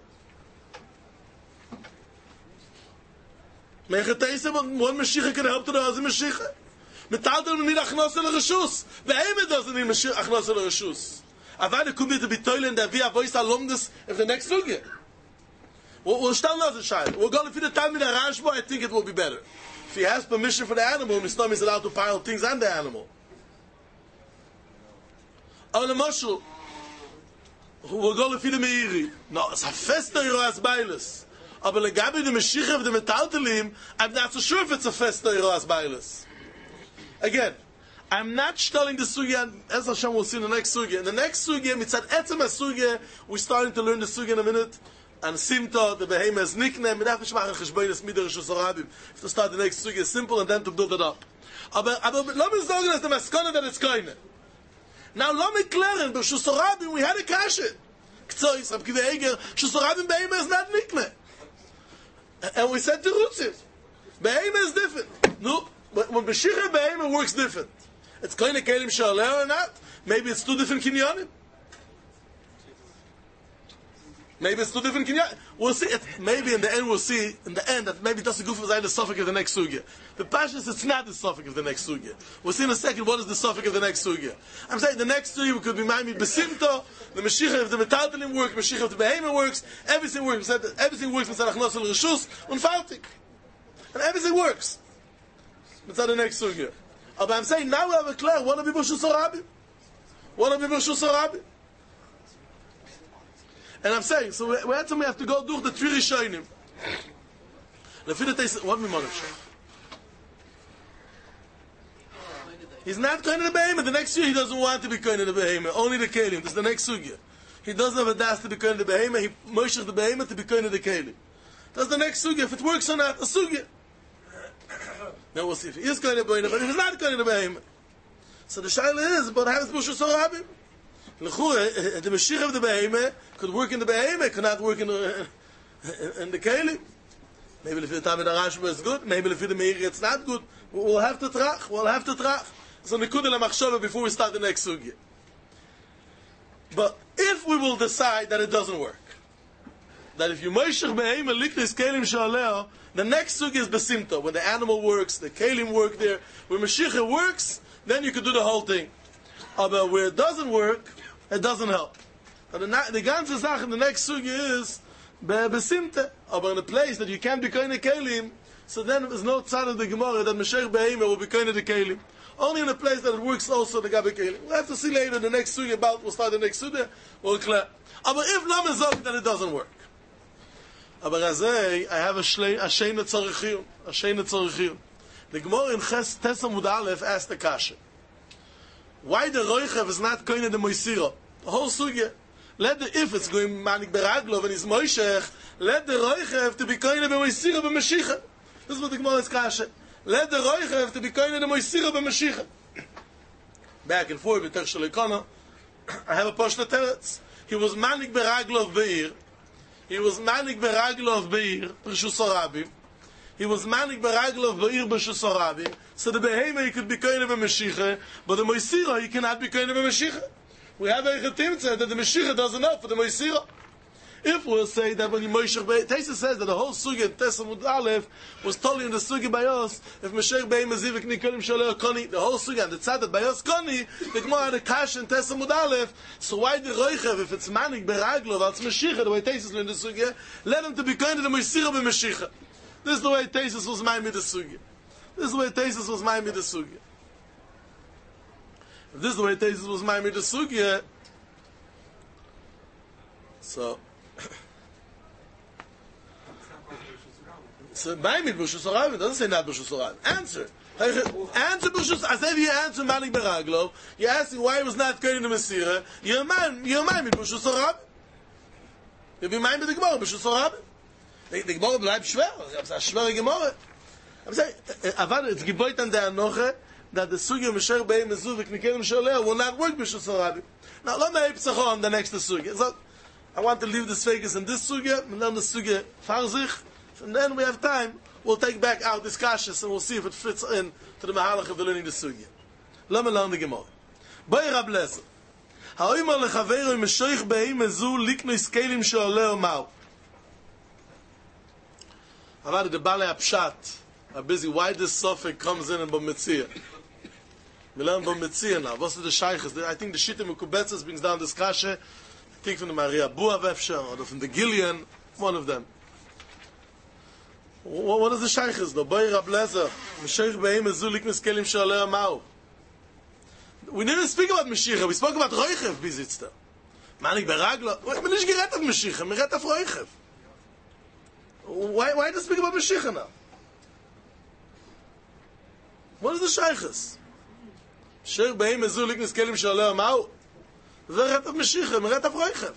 Mechet Teisa, one Mashiach can help to the other Mashiach. Metaldalim need Achnos el Reshus. Beheme doesn't need Achnos el Reshus. Avada could be the bitoyle and the Avia voice alumnus of the next sugya. We'll start another child. We're going to feed the Talmid HaRashba. I think it will be better. If he has permission for the animal, Mishnah is allowed to pile things on the animal. On the mushal, we're going to feed the Meiri. No, it's a fester as bailes. Aber legabe the Mashiach of the Metaltelim, I'm not so sure if it's a fester as bailes. Again, I'm not telling the sugya, as Hashem will see in the next sugya. In the next sugya, mitzad etzem sugya, we're starting to learn the sugya in a minute. And Simta, the Behema is nickname, we have to machen Cheshbonis Mider Rishus Harabim. To start the next sugya simple and then to build it up. Aber let me sagen, dass the Maskone that it's keine. Now let me klären, by Rishus Harabim we had a kashe. K'tzois, Rab Kiva Eger, Rishus Harabim Behema is not nickname. And we said to Rutzis, Behema is different. No, when Beshicha Behema works different. It's keine Kelim Shaleh or not. Maybe it's two different kinyanim. Maybe it's two different kinyanim. We'll see it. Maybe in the end we'll see, in the end, that maybe that's a goof of the suffix of the next sugya. The Pashas, it's not the suffix of the next sugya. We'll see in a second what is the suffix of the next sugya. I'm saying the next sugya could be Maimid Besimto, the Mashiach of the Metaltelim work, Mashiach of the Behema works, everything works. We said that everything works with Achnos al Rishus and Faltik. And everything works. It's the next sugya. But I'm saying now we have a clear, one of the Rishus Harabim. One of the Rishus Harabim. And I'm saying, so we have to go do the three Rishonim. What me Monav? He's not going to the Behema. The next year he doesn't want to be going to the Behema. Only the Kelim. This is the next sugya. He doesn't have a das to be going to the Behema. He moishes the Behema to be going to the Kelim. That's the next sugya. If it works or not, a sugya. Now we'll see if he is going to the Behema, but if he's not going to the Behema. So the shaila is, but how is Bushus Harabim? The Mashiach of the Behema could work in the Behema, could not work in the Kelim. Maybe if the Tamid Arashba is good, maybe if the Meiri it's not good. We'll have to trach. So Nekudah LaMachshava before we start the next sugya. But if we will decide that it doesn't work, that if you Moshech Behema Liknis Kelim Shaleh, the next sugya is Besimta. When the animal works, the Kelim work there. When Mashiach works, then you could do the whole thing. But where it doesn't work, it doesn't help. But the ganze Sache in the next sugya is Besimta. But in a place that you can't be kind of Kelim, so then there's no tzad of the Gemara that Mashiach Behema will be kind of the Kelim. Only in a place that it works also the Gabi Kelim. We'll have to see later the next sugya about, we'll start the next sugya, we'll clear. But if Lamed Zog, then it doesn't work. Aber I have a Sheina Tzorichiyun. The Gemara in Ches Tesamud Aleph asked the Kasha. Why the Roichev is not going to the Moisiro? The whole sugya. If it's going Manik Beraglov and he's Moishech, let the Roichev to be going to the Moisiro b'Mashiach. This is what the Gemara is Kasha. Let the Roichev to be going to the Moisiro b'Mashiach. Back and forth with Tershel I have a Pashta Teretz. He was Manik Beraglov Be'ir. He was Manik Beraglov Be'ir, Rishus Harabim. He was Manik Beraglov Be'ir, Rishus Harabim. So the Behema he could be koine b'Mashiach, but the Moisira he cannot be koine b'Mashiach. We have a Chetim said that the Mashiach doesn't know for the Moisira. If we'll say that when you Moishech Behema, Taisa says that the whole sugya in Tesamud Aleph was totally in the sugya by us, if Mashiach Behema Zivik Nikolim Shaleh Koni, the whole sugya, and the tzad that by us Koni, the Gemara had a kash in Tesamud Aleph, so why the Roichev, if it's Manik Beraglov, that's Mashiach, the way Taisa learned the sugya, let him to be koine the Moisira b'Mashiach. This is the way Taisa was mine with the sugya. This is the way Taisa was mine with the sugya. If this is the way Taisa was mine with the sugya, so Maimid B'Rishus Harabim, it doesn't say not B'Rishus Harabim. Answer B'Rishus, as if you answer Manik Beraglov, you're asking why he was not going to Masira, you're Maimid B'Rishus Harabim. You'll be Maimid the Gemara B'Rishus Harabim. The Gemara bleibt schwer. It's a schwere Gemara. I'm saying, it's geboit an der Anoche, that the sugya Mashiach Behema Zuvik Nikelim Shaleh will not work B'Rishus Harabim. Now, let me have on the next sugya. So, I want to leave this focus in this sugya, and then the sugya Farzich, and then we have time, we'll take back our discussions, and we'll see if it fits in to the Mahalach of the learning the sugya. Let me learn the Gemara. Bay Rab Lezer. Ha'omer lechaveiro Mashiach Behema Zu liknos kelim Shaleh Mau. About the Bale Apshat are busy. Why this suffix comes in Bamitzia? We learn Bamitzia now. What's the Shaykhs? I think the Shittim Kubetzes brings down this kasha. I think from the Maria Bua Vefsha or from the Gillian, one of them. What is the Shaykhs? The Boy Rab Lezer, Mashiach Behema Zu liknos kelim Shaleh Mau. We didn't speak about Mashiach. We spoke about Roichev Bizitzta. Manik beraglo. Ich bin nicht gerett auf Mashiach, ich gerett auf Roichev. Why to speak about Mashiach now? What is the Sheiches? Sheikh Behem Ezu Liknis Kelim Shalom Mau. זה gerett auf Mashiach, ich gerett auf Roichev.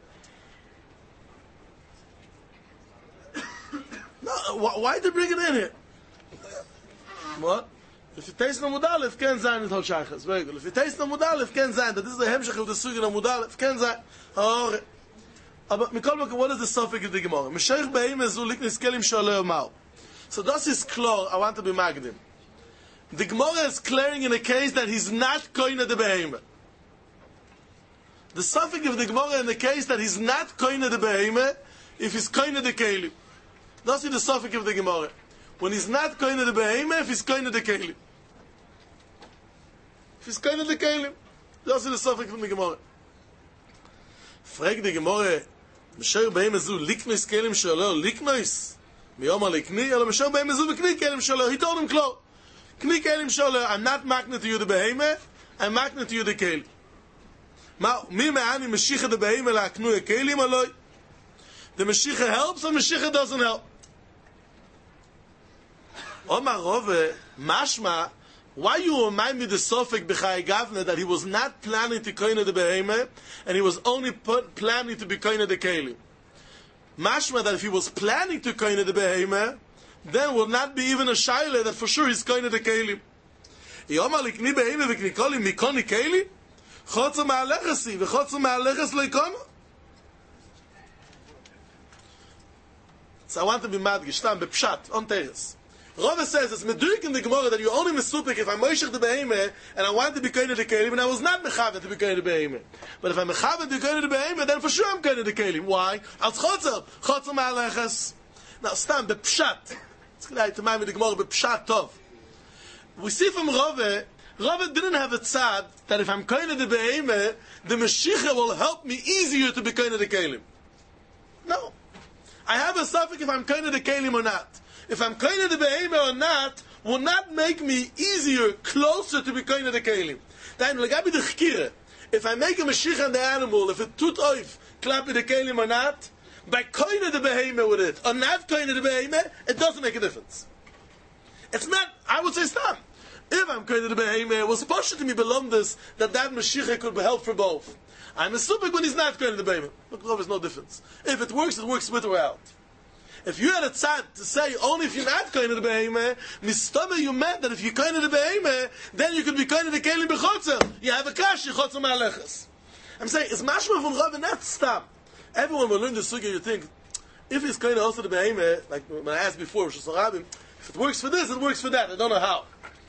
No, why they bring it in here? What? If you taste no Mudalef, can sein it Hol Sheiches. Very good. If you taste no Mudalef, can sein. That is the Hemshech of the Sugi no Mudalef, can sein. Oh, aber Mikol Mokah, what is the suffix of the Gemara? Sheikh Behem Ezu Liknis Kelim Shalom Mau. So this is clear. I want to be magdim. The Gemara is clearing in a case that he's not koine the behemoth. The suffix of the Gemara in the case that he's not koine the behemoth, if he's koine the kelim. That's the suffix of the Gemara. When he's not koine the behemoth, if he's koine the kelim. If he's koine the kelim, that's the suffix from the Gemara. Frag the Gemara, Mesher behemoth zu liknois kelim shalo liknois. Miyoma likni, elo Mesher behemoth zu likni kelim shalo. He told him close. Kni kelim shalo, I'm not magnet to you the behemoth, I'm magnet to you the kelim. Mi me'ani Mashiach the behemoth la'aknu kelim aloi. The Mashiach helps or Mashiach doesn't help. Omar Rove, mashma, why you remind me the Sofek B'chai Gavna that he was not planning to koine the behemoth and he was only planning to be koine the kelim? Mashma that if he was planning to koine the behemoth, then will not be even a shaila that for sure he's koine the kelim. Yomar likni behemoth v'kni kolim mikoni kelim chotza ma'alechasi v'chotza ma'alechas leikono. So I want to be madgish, tam bepshat on teres. Rava says it's meduik in the Gemara that you only mesupik if I'm moishech the behemoth and I want to be koine the kelim and I was not mechavet to be koine the behemoth. But if I'm mechavet to be koine the behemoth, then for sure I'm koine the kelim. Why? Als chotzer ma'alechas. Now stam bepshat. It's going to mind with the Gemara bepshat tov. We see from Rava didn't have a tzad that if I'm koine the behemoth, the Mashiach will help me easier to be koine the kelim. No. I have a suffix if I'm koine the kelim or not. If I'm koine the behemoth or not, will not make me easier, closer to be koine the kelim. Then, legabi the chkire, if I make a Mashiach on the animal, if it tut oif, clap the kelim or not, by koine the behemoth with it, or not koine the behemoth, it doesn't make a difference. It's not, I would say stop. If I'm koine the behemoth, it was supposed to me belong this, that Mashiach could be helped for both. I'm a super when he's not koine the behemoth. Look, there's no difference. If it works with or without. If you had a tzad to say only if you're not koine the behemoth, mistama you meant that if you're koine the behemoth, then you could be koine the kelim b'chotzer. You have a kashi chotzer ma'alechas. I'm saying it's mashma from Rav and not stop. Everyone will learn the sugya. You think if he's koine also the behemoth, like when I asked before, if it works for this, it works for that. I don't know how.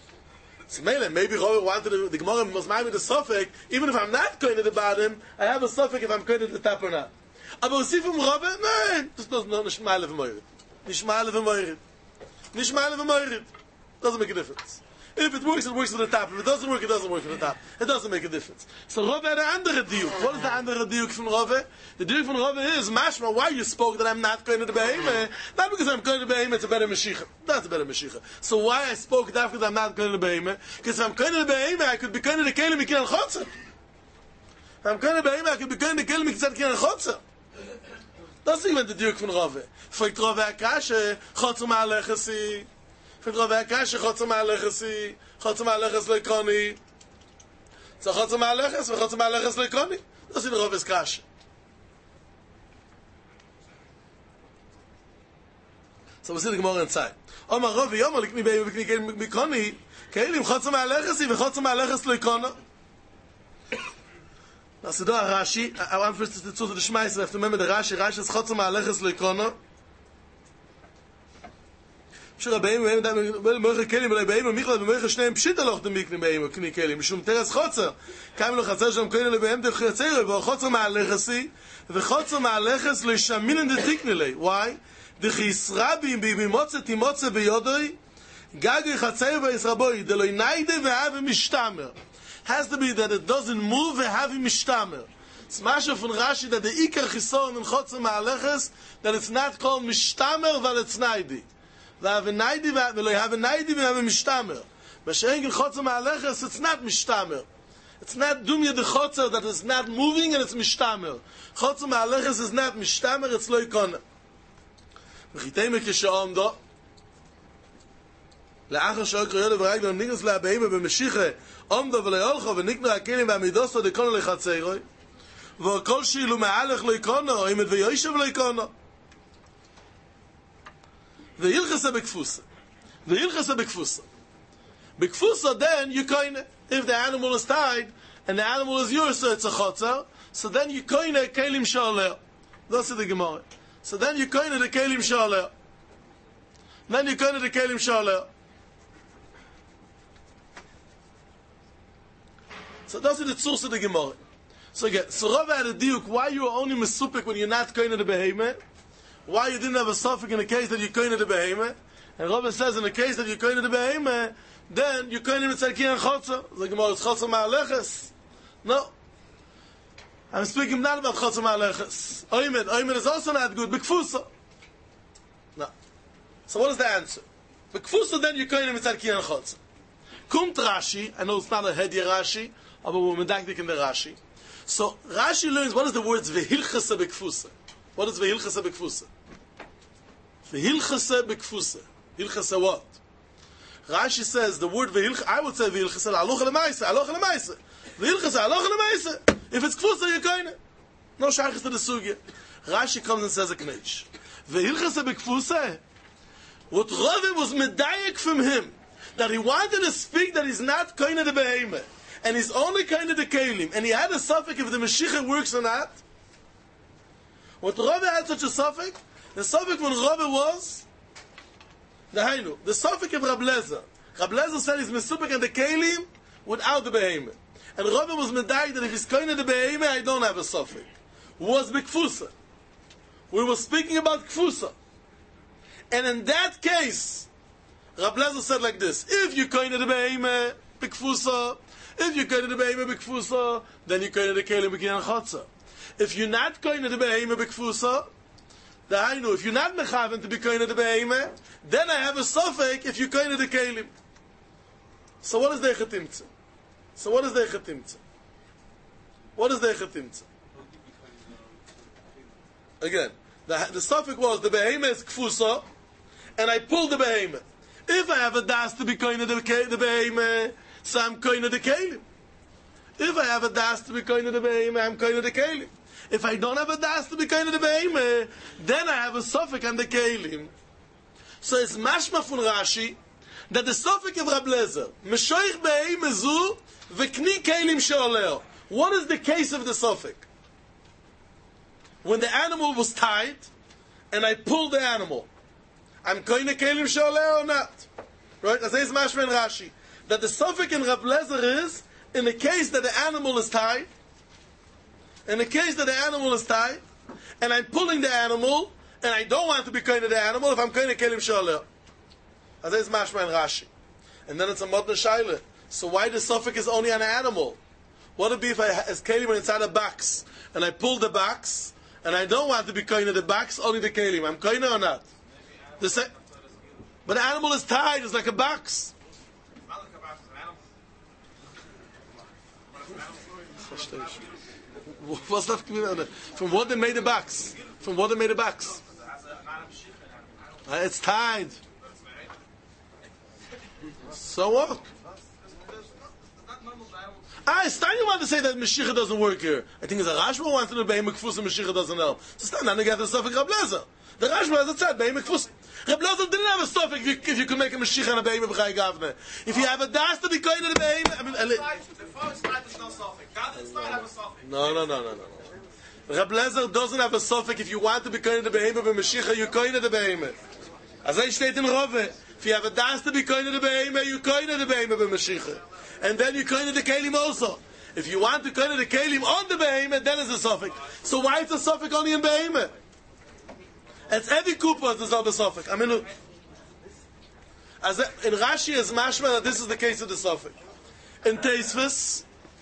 So maybe Rav wanted the Gemara was made with the suffix. Even if I'm not koine the bottom, I have a suffix if I'm koine the top or not. Aber was sie vom Rabbe? Nein, das ist nicht mal von mir. Nicht mal von mir. Nicht mal von mir. Doesn't make a difference. If it works at the top. If it doesn't work at the top. It doesn't make a difference. So Rabbe had an andere diuk. What is the andere diuk from Rabbe? The diuk from Rabbe is, mashma, why you spoke that I'm not going to the behemoth? Not because I'm going to the behemoth, it's a better Mashiach. That's a better Mashiach. So why I spoke that because I'm not going to the behemoth? Because if I'm going to the behemoth, I could be going to the kelim mikin al-chotzer. If I'm going to the behemoth, I could be going to the kelim mikin al-chotzer. Das ist even the Dirk von Rave. Fragt Rave Akashe, Chotzer Ma'alechasi. Fragt Rave Akashe, Chotzer Ma'alechasi. Chotzer Ma'alechas Leikoni. So Chotzer Ma'alechas, Chotzer Ma'alechas Leikoni. Das ist in Rave's Kashe. So was ist die Gemara in Zeit? Omar Rave, Yomar, likni beim Mikoni, Kelim, Chotzer Ma'alechasi, Chotzer Ma'alechas Leikoni. Also da Rashi, I want first to the Schmeiß, I have to remember the Rashi is Chotzer Ma'alechas Leikono. Sure, Rabbeim, wenn Moiche Kelim, Rabbeim, Michal, Moiche Schneim, Pshita loch dem Mikni Beim, Kni Kelim, Mishum Teres Chotzer. Kaim lo Chatzer Shem Kelim, Rabbeim, Dech Chatzer, Bo Chotzer Ma'alechasi, V'Chotzer Ma'alechas Leishamin de Tiknele. Why? Dech Yisrabi, Bimotze, Timotze, Beyodoi, Gagi Chatzer, V'Yisraboi, Deloi Naide, V'Ave Mishtamer. Has to be that it doesn't move and have him mishtamer. It's masha from Rashi that the ikar chisoron in Chotzer Ma'alechas that it's not called mishtamer but it's naidi. They have a naidi and have a mishtamer. But she'eng in Chotzer Ma'alechas it's not mishtamer. It's not dumya the chotzer that is not moving and it's mishtamer. Chotzer ma'aleches is not mishtamer, it's lo yikona. V'chiteimer k'sha'omdo. לאחר שאוקר ידו ורגלו ניגס לה בהימה במשיחה עומדו ולהולכו ונקנו הכלים והמידוסו דקונו לחצרוי וכל שאילו מעלך לא יקונו עמד ויושב לא יקונו וילחסה בכפוסה בכפוסה then you coin if the animal is tied and the animal is yours so it's a chotzer so then you coin a kelim shaleh that's the Gemara so then you coin the kelim shaleh So that's the source of the Gemara. So again, so Rav had a diuk, why you are only mesupik when you're not koine the behemoth? Why you didn't have a suffix in the case that you're koine the behemoth? And Rav says in the case that you're koine the behemoth, then you're koine with tzarki and chotzer. The Gemara is chotzer ma'aleches. No. I'm speaking not about chotzer ma'aleches. Oymed is also not good. Bekfusa. No. So what is the answer? Bekfusa then you're koine with tzarki and chotzer. Kumt Rashi, I know it's not a heady Rashi, but we're medactic in the Rashi. So Rashi learns what is the words vehilchasa bekfusa. What is vehilchasa bekfusa? Vehilchasa bekfusa. Hilchasa what? Rashi says the word vehilchasa. I would say vehilchasa alocha lemaisa. Vehilchasa alocha lemaisa. If it's kfusa, you're koine. No shaychus to the sugya. Rashi comes and says a kneish. Vehilchasa bekfusa. What Rav was medayek from him, that he wanted to speak that he's not koine the behemoth. And he's only kind of the kelim, and he had a suffix if the Mashiach works or not. What Rava had such a suffix, the suffix when Rava was the suffix of Rab Lezer. Rab Lezer said he's mesupik and the kelim without the behemoth. And Rava was medayik that if he's kind of the behemoth, I don't have a suffix. Was bekfusa. We were speaking about kfusa. And in that case, Rab Lezer said like this: if you kind of the behemoth, bekfusa. If you're going to the behemoth b'kfusa, then you're going to the kelim b'kinyan chotzer. If you're not going to the behemoth b'kfusa, if you're not mechaven to be going to the behemoth, then I have a suffix if you're going to the kelim. So what is the echetimtze? Again, the suffix was the behemoth is kfusa, and I pulled the behemoth. If I have a das to be going to the behemoth, so I'm koine the kelim. If I have a das to be koine the behemoth, I'm koine the kelim. If I don't have a das to be koine the behemoth, then I have a suffix on the kelim. So it's mashma from Rashi that the suffix of Rab Lezer, meshoich behemoth zu v'kni kelim she'oleo. What is the case of the suffix? When the animal was tied, and I pulled the animal, I'm koine kelim she'oleo or not? Right? As is mashma in Rashi. That the suffix in Rab Lezer is in the case that the animal is tied, and I'm pulling the animal, and I don't want to be kind of the animal if I'm kind of kelim shaleh. As is mashma in Rashi. And then it's a modna shaila. So why the suffix is only on an animal? What would it be if I as kelim inside a box, and I pull the box, and I don't want to be kind of the box, only the kelim? I'm kind or not? But the animal is tied. It's like a box. What's that? From what they made the box? It's tied. So what? Steiner wanted to say that Mashiach doesn't work here. I think it's a Rashba wanted to be Mekfus and Mashiach doesn't help. So Steiner now got the stuff in Rab Lezer. The Rashba has said Be'em Mekfus. Rab Lezer didn't have a stuff if you could make a Mashiach and a Be'em B'chai Gavne. If you have a das to be going to the Be'em, the first side is no suffix. God does not have a suffix. No. Rab Lezer doesn't have a suffix if you want to be going to the Be'em B'Mashiach, you're going to the Be'em. As I state in Rove, if you have a das to be going to the Be'em, you're going to the Be'em B'Mashiach. And then you're going to the Kelim also. If you want to go to the Kelim on the Be'em, then it's a suffix. So why is the suffix only in Be'em? It's every Kupa there's not a suffix. I mean, look. As in Rashi is mashma that this is the case of the suffix. In Teisvis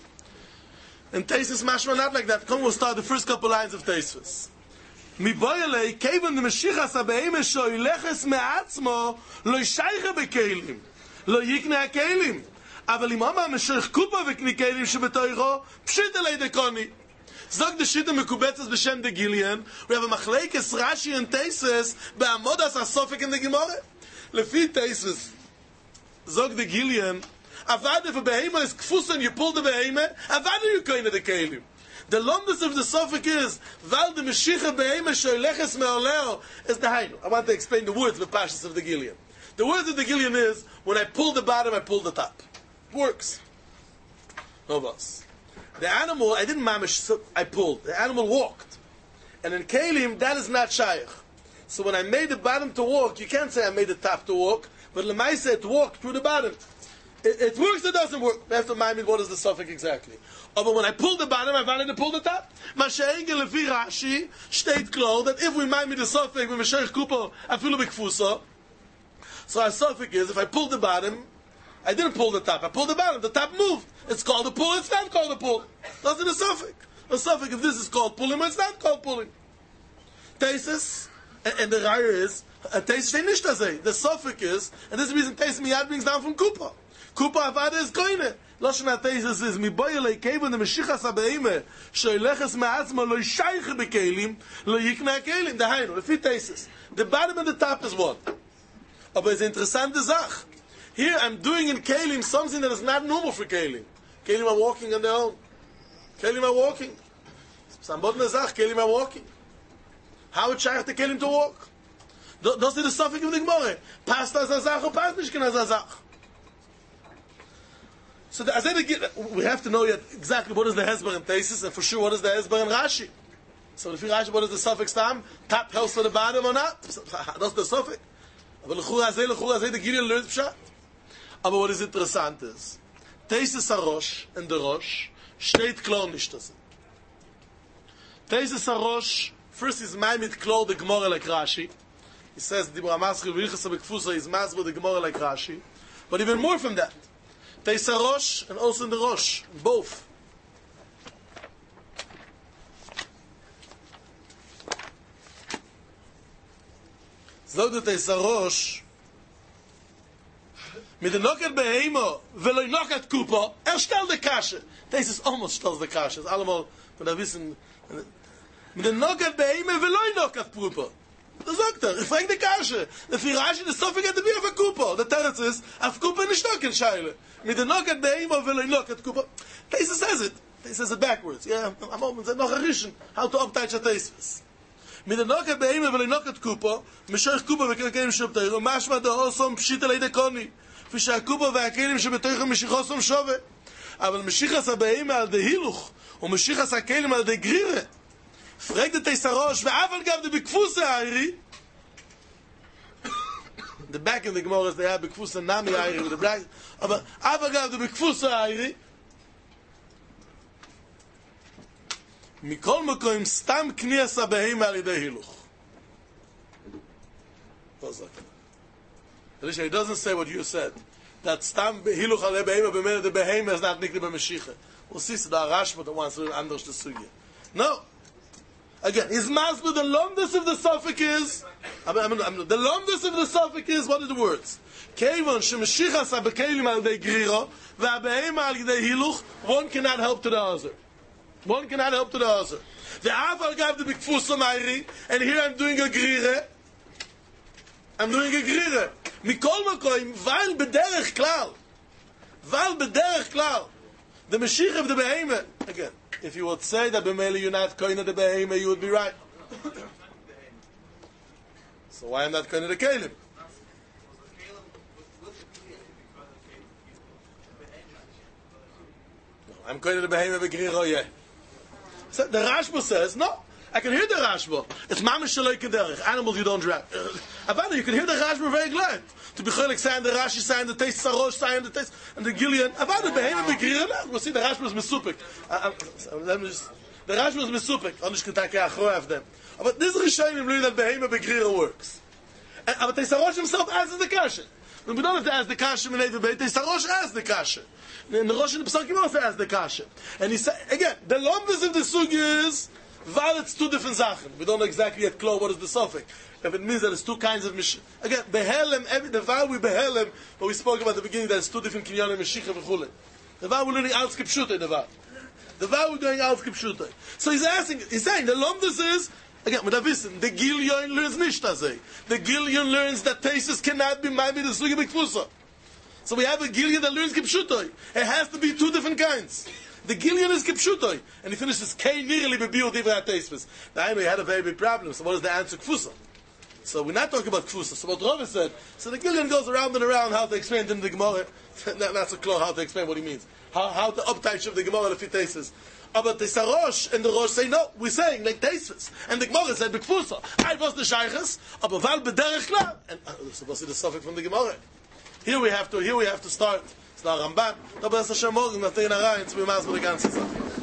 mashma not like that. Come, we'll start the first couple lines of Teisvis. Mi boyele keven the Mashiach sabeim shoy leches me'atzmo lo yishaycha bekelim lo yikne kelim אבל אם אמר משך קופה וקניקלים שבתוירו, פשיט אלי דקוני. זוג דשיטה מקובצת בשם דגיליאן, ובא מחלקס רש"י ותייסס בעמודס הסופק אין דגמורה. לפי תייסס, זוג דגיליאן, עבד ובהימה is kfusen, you pull the behema, עבד you kind of the kelim. The longest of the suffix is, val the Meshicha behema shoyleches me'oleo, is the hainu. I want to explain the words of the Pashas of the Gilead. The words of the Gilead is, when I pull the bottom, I pull the top. Works. No boss. The animal, I didn't mamish, so I pulled. The animal walked. And in Kelim, that is not shaykh. So when I made the bottom to walk, you can't say I made the top to walk, but Lemaisa it walked through the bottom. It works or doesn't work. I have to remind me what is the suffix exactly. Oh, but when I pull the bottom, I wanted to pull the top. Mashe'enge lefi Rashi, steht klar, that if we remind me the suffix, when Mashe'ech Kupo, I feel a big fuso. So our suffix is, if I pull the bottom, I didn't pull the top, I pulled the bottom, the top moved. It's called a pull, it's not called a pull. That's the suffix. A suffix, if this is called pulling, it's not called pulling. Tesis, and the raya is, Tesis steht nicht das the suffix is, and this is the reason Tesis miyad brings down from Kupa. Kupa avada is koine. Lashon HaTeisus is mi boyelei kevan the Meshichas HaBeime shoyleches me'atzma lo yishayche bekelim lo yikna kelim. Dahainu, lefi Teisus. The bottom and the top is one. Aber it's interessante Sach. Here I'm doing in kelim something that is not normal for kelim. Kelim are walking on their own. Kelim are walking. Sambodne Sach, kelim are walking. How would shaykh the kelim to walk? Das ist the suffix of the Gemara. Passt as a Sach or passt nicht as a Sach. So we have to know yet exactly what is the Hezbollah in Tesis, and for sure what is the Hezbollah in Rashi. So if you Rashi, what is the suffix tam? Top helps for the bottom or not? That's the suffix. But l'chur the Gideon learns pshat. But what is interessant is, Tesis HaRosh and the Rosh, steht klar nicht das. Tesis HaRosh, first is Maimit klar the Gemara like Rashi. He says, Dibra Maschil v'yichasa b'kfusa is Masber the Gemara like Rashi. But even more from that, Teis HaRosh and also in the Rosh, both. So the Teis HaRosh, mit der Nokat Behemo, velo Nokat Kupo, stellt die Kasche. Teis ist almost stellt die Kasche. Das ist allemal, wenn wir wissen, mit der Nokat Behemo, velo Nokat Kupo. Das sagt ich frage die Kasche. Der Firashi, der Sofik hat auf a Kupo. Der Terz ist, auf Kupo nicht Nokat Scheile. Mit der Nokat Behemo, velo Nokat Kupo. Teis says it. Teis says it backwards. Yeah, I'm open, it's noch a Rishon. How to update a Teis. Mit der Nokat Behemo, velo Nokat Kupo, Meshoich Kupo, וכלכלים שבתוירו, משמע דאוסום פשיט עלי דקוני. כפי שהקופה והכלים שבתוירו משיחוסום שווה. אבל משיחס הבאים על די הילוך, ומשיחס הכלים על די גרירה. פרק דתייס הראש, ואף על גב דבקפוס האירי. The back in the Gemara is they have בקפוס הנמי האירי, אבל אף על גב דבקפוס האירי. מכל מקום סתם כניס הבאים על ידי הילוך. He doesn't say what you said. That stam hiluch ale behema b'mele the behema is not nikli b'meshicha. We'll see the Rashba that wants to anders the sugya. No. Again, his masber, the longest of the suffix is, the longest of the suffix is, what are the words? Kevon shemeshichas ha-bekelim al dei griro, v'ha-behema al dei hiluch, one cannot help to the other. One cannot help to the other. The aval gav the bikfusam ayri, and here I'm doing a grire. I'm doing a grire. Mikol makoim, weil bederech klal. Weil bederech klal. The Mashiach of the Behema. Again, if you would say that b'meli you're not koine the Behema, you would be right. So why am I not koine the Kelim? I'm koine the Behema b'griro, yeah. So the Rashba says, no. I can hear the Rashba. It's mamish shaloi kederich. Animals you don't drag. Avada, you can hear the Rashba very glad. To be cholik saying the Rashi, saying the taste Sarosh, saying the taste, and the Gilead. Avada, behema begriren. We'll see the Rashba is mesupik. The Rashba is mesupik. Onish ketake achroy of them. But this Rishonim believe that behema begriren works. But Teisarosh himself asks the kasha. We don't have to ask the kasha in Neva Beit. Teisarosh asks the kasha. And the Rosh in the Pesakim also asks the kasha. And he said, again, the longest of the sugi is, While it's two different Sachen. We don't know exactly yet clear what is the suffix. If it means that it's two kinds of Mashiach. Again, Behelem, the while we Behelem, what we spoke about at the beginning, that it's two different Kinyanim, Mashiach and Chule. The while we're learning Alts Kipshutay, the while. The while we're doing Alts Kipshutay. So he's saying, the Lomdus is, again, with wissen, the Gilyon learns nicht as The Gilyon learns that Tesis cannot be maybe the Sugi B'Kfusa. So we have a Gilyon that learns Kipshutay. It has to be two different kinds. The Gilyon is Kipshutay. And he finishes Kei Nirli Bebiu Divra Tesis. Now we had a very big problem. So what is the answer? Kfusa. So we're not talking about Kfusa. So what Rava said, so the Gilyon goes around and around how to explain it in the Gemara. Not so clear how to explain what he means. How to uptight of the Gemara if he Tesis. But the Sarosh and the Rosh say, no, we're saying like Tesis. And the Gemara said, Bekfusa. I was the Shaykhas, aber Val Bederech Klar. And so what's the suffix from the Gemara? Here we have to start. It's not Ramban. Aber das ist schon morgen, nach den Reihen, zu bemaßen mit der ganzen Sache.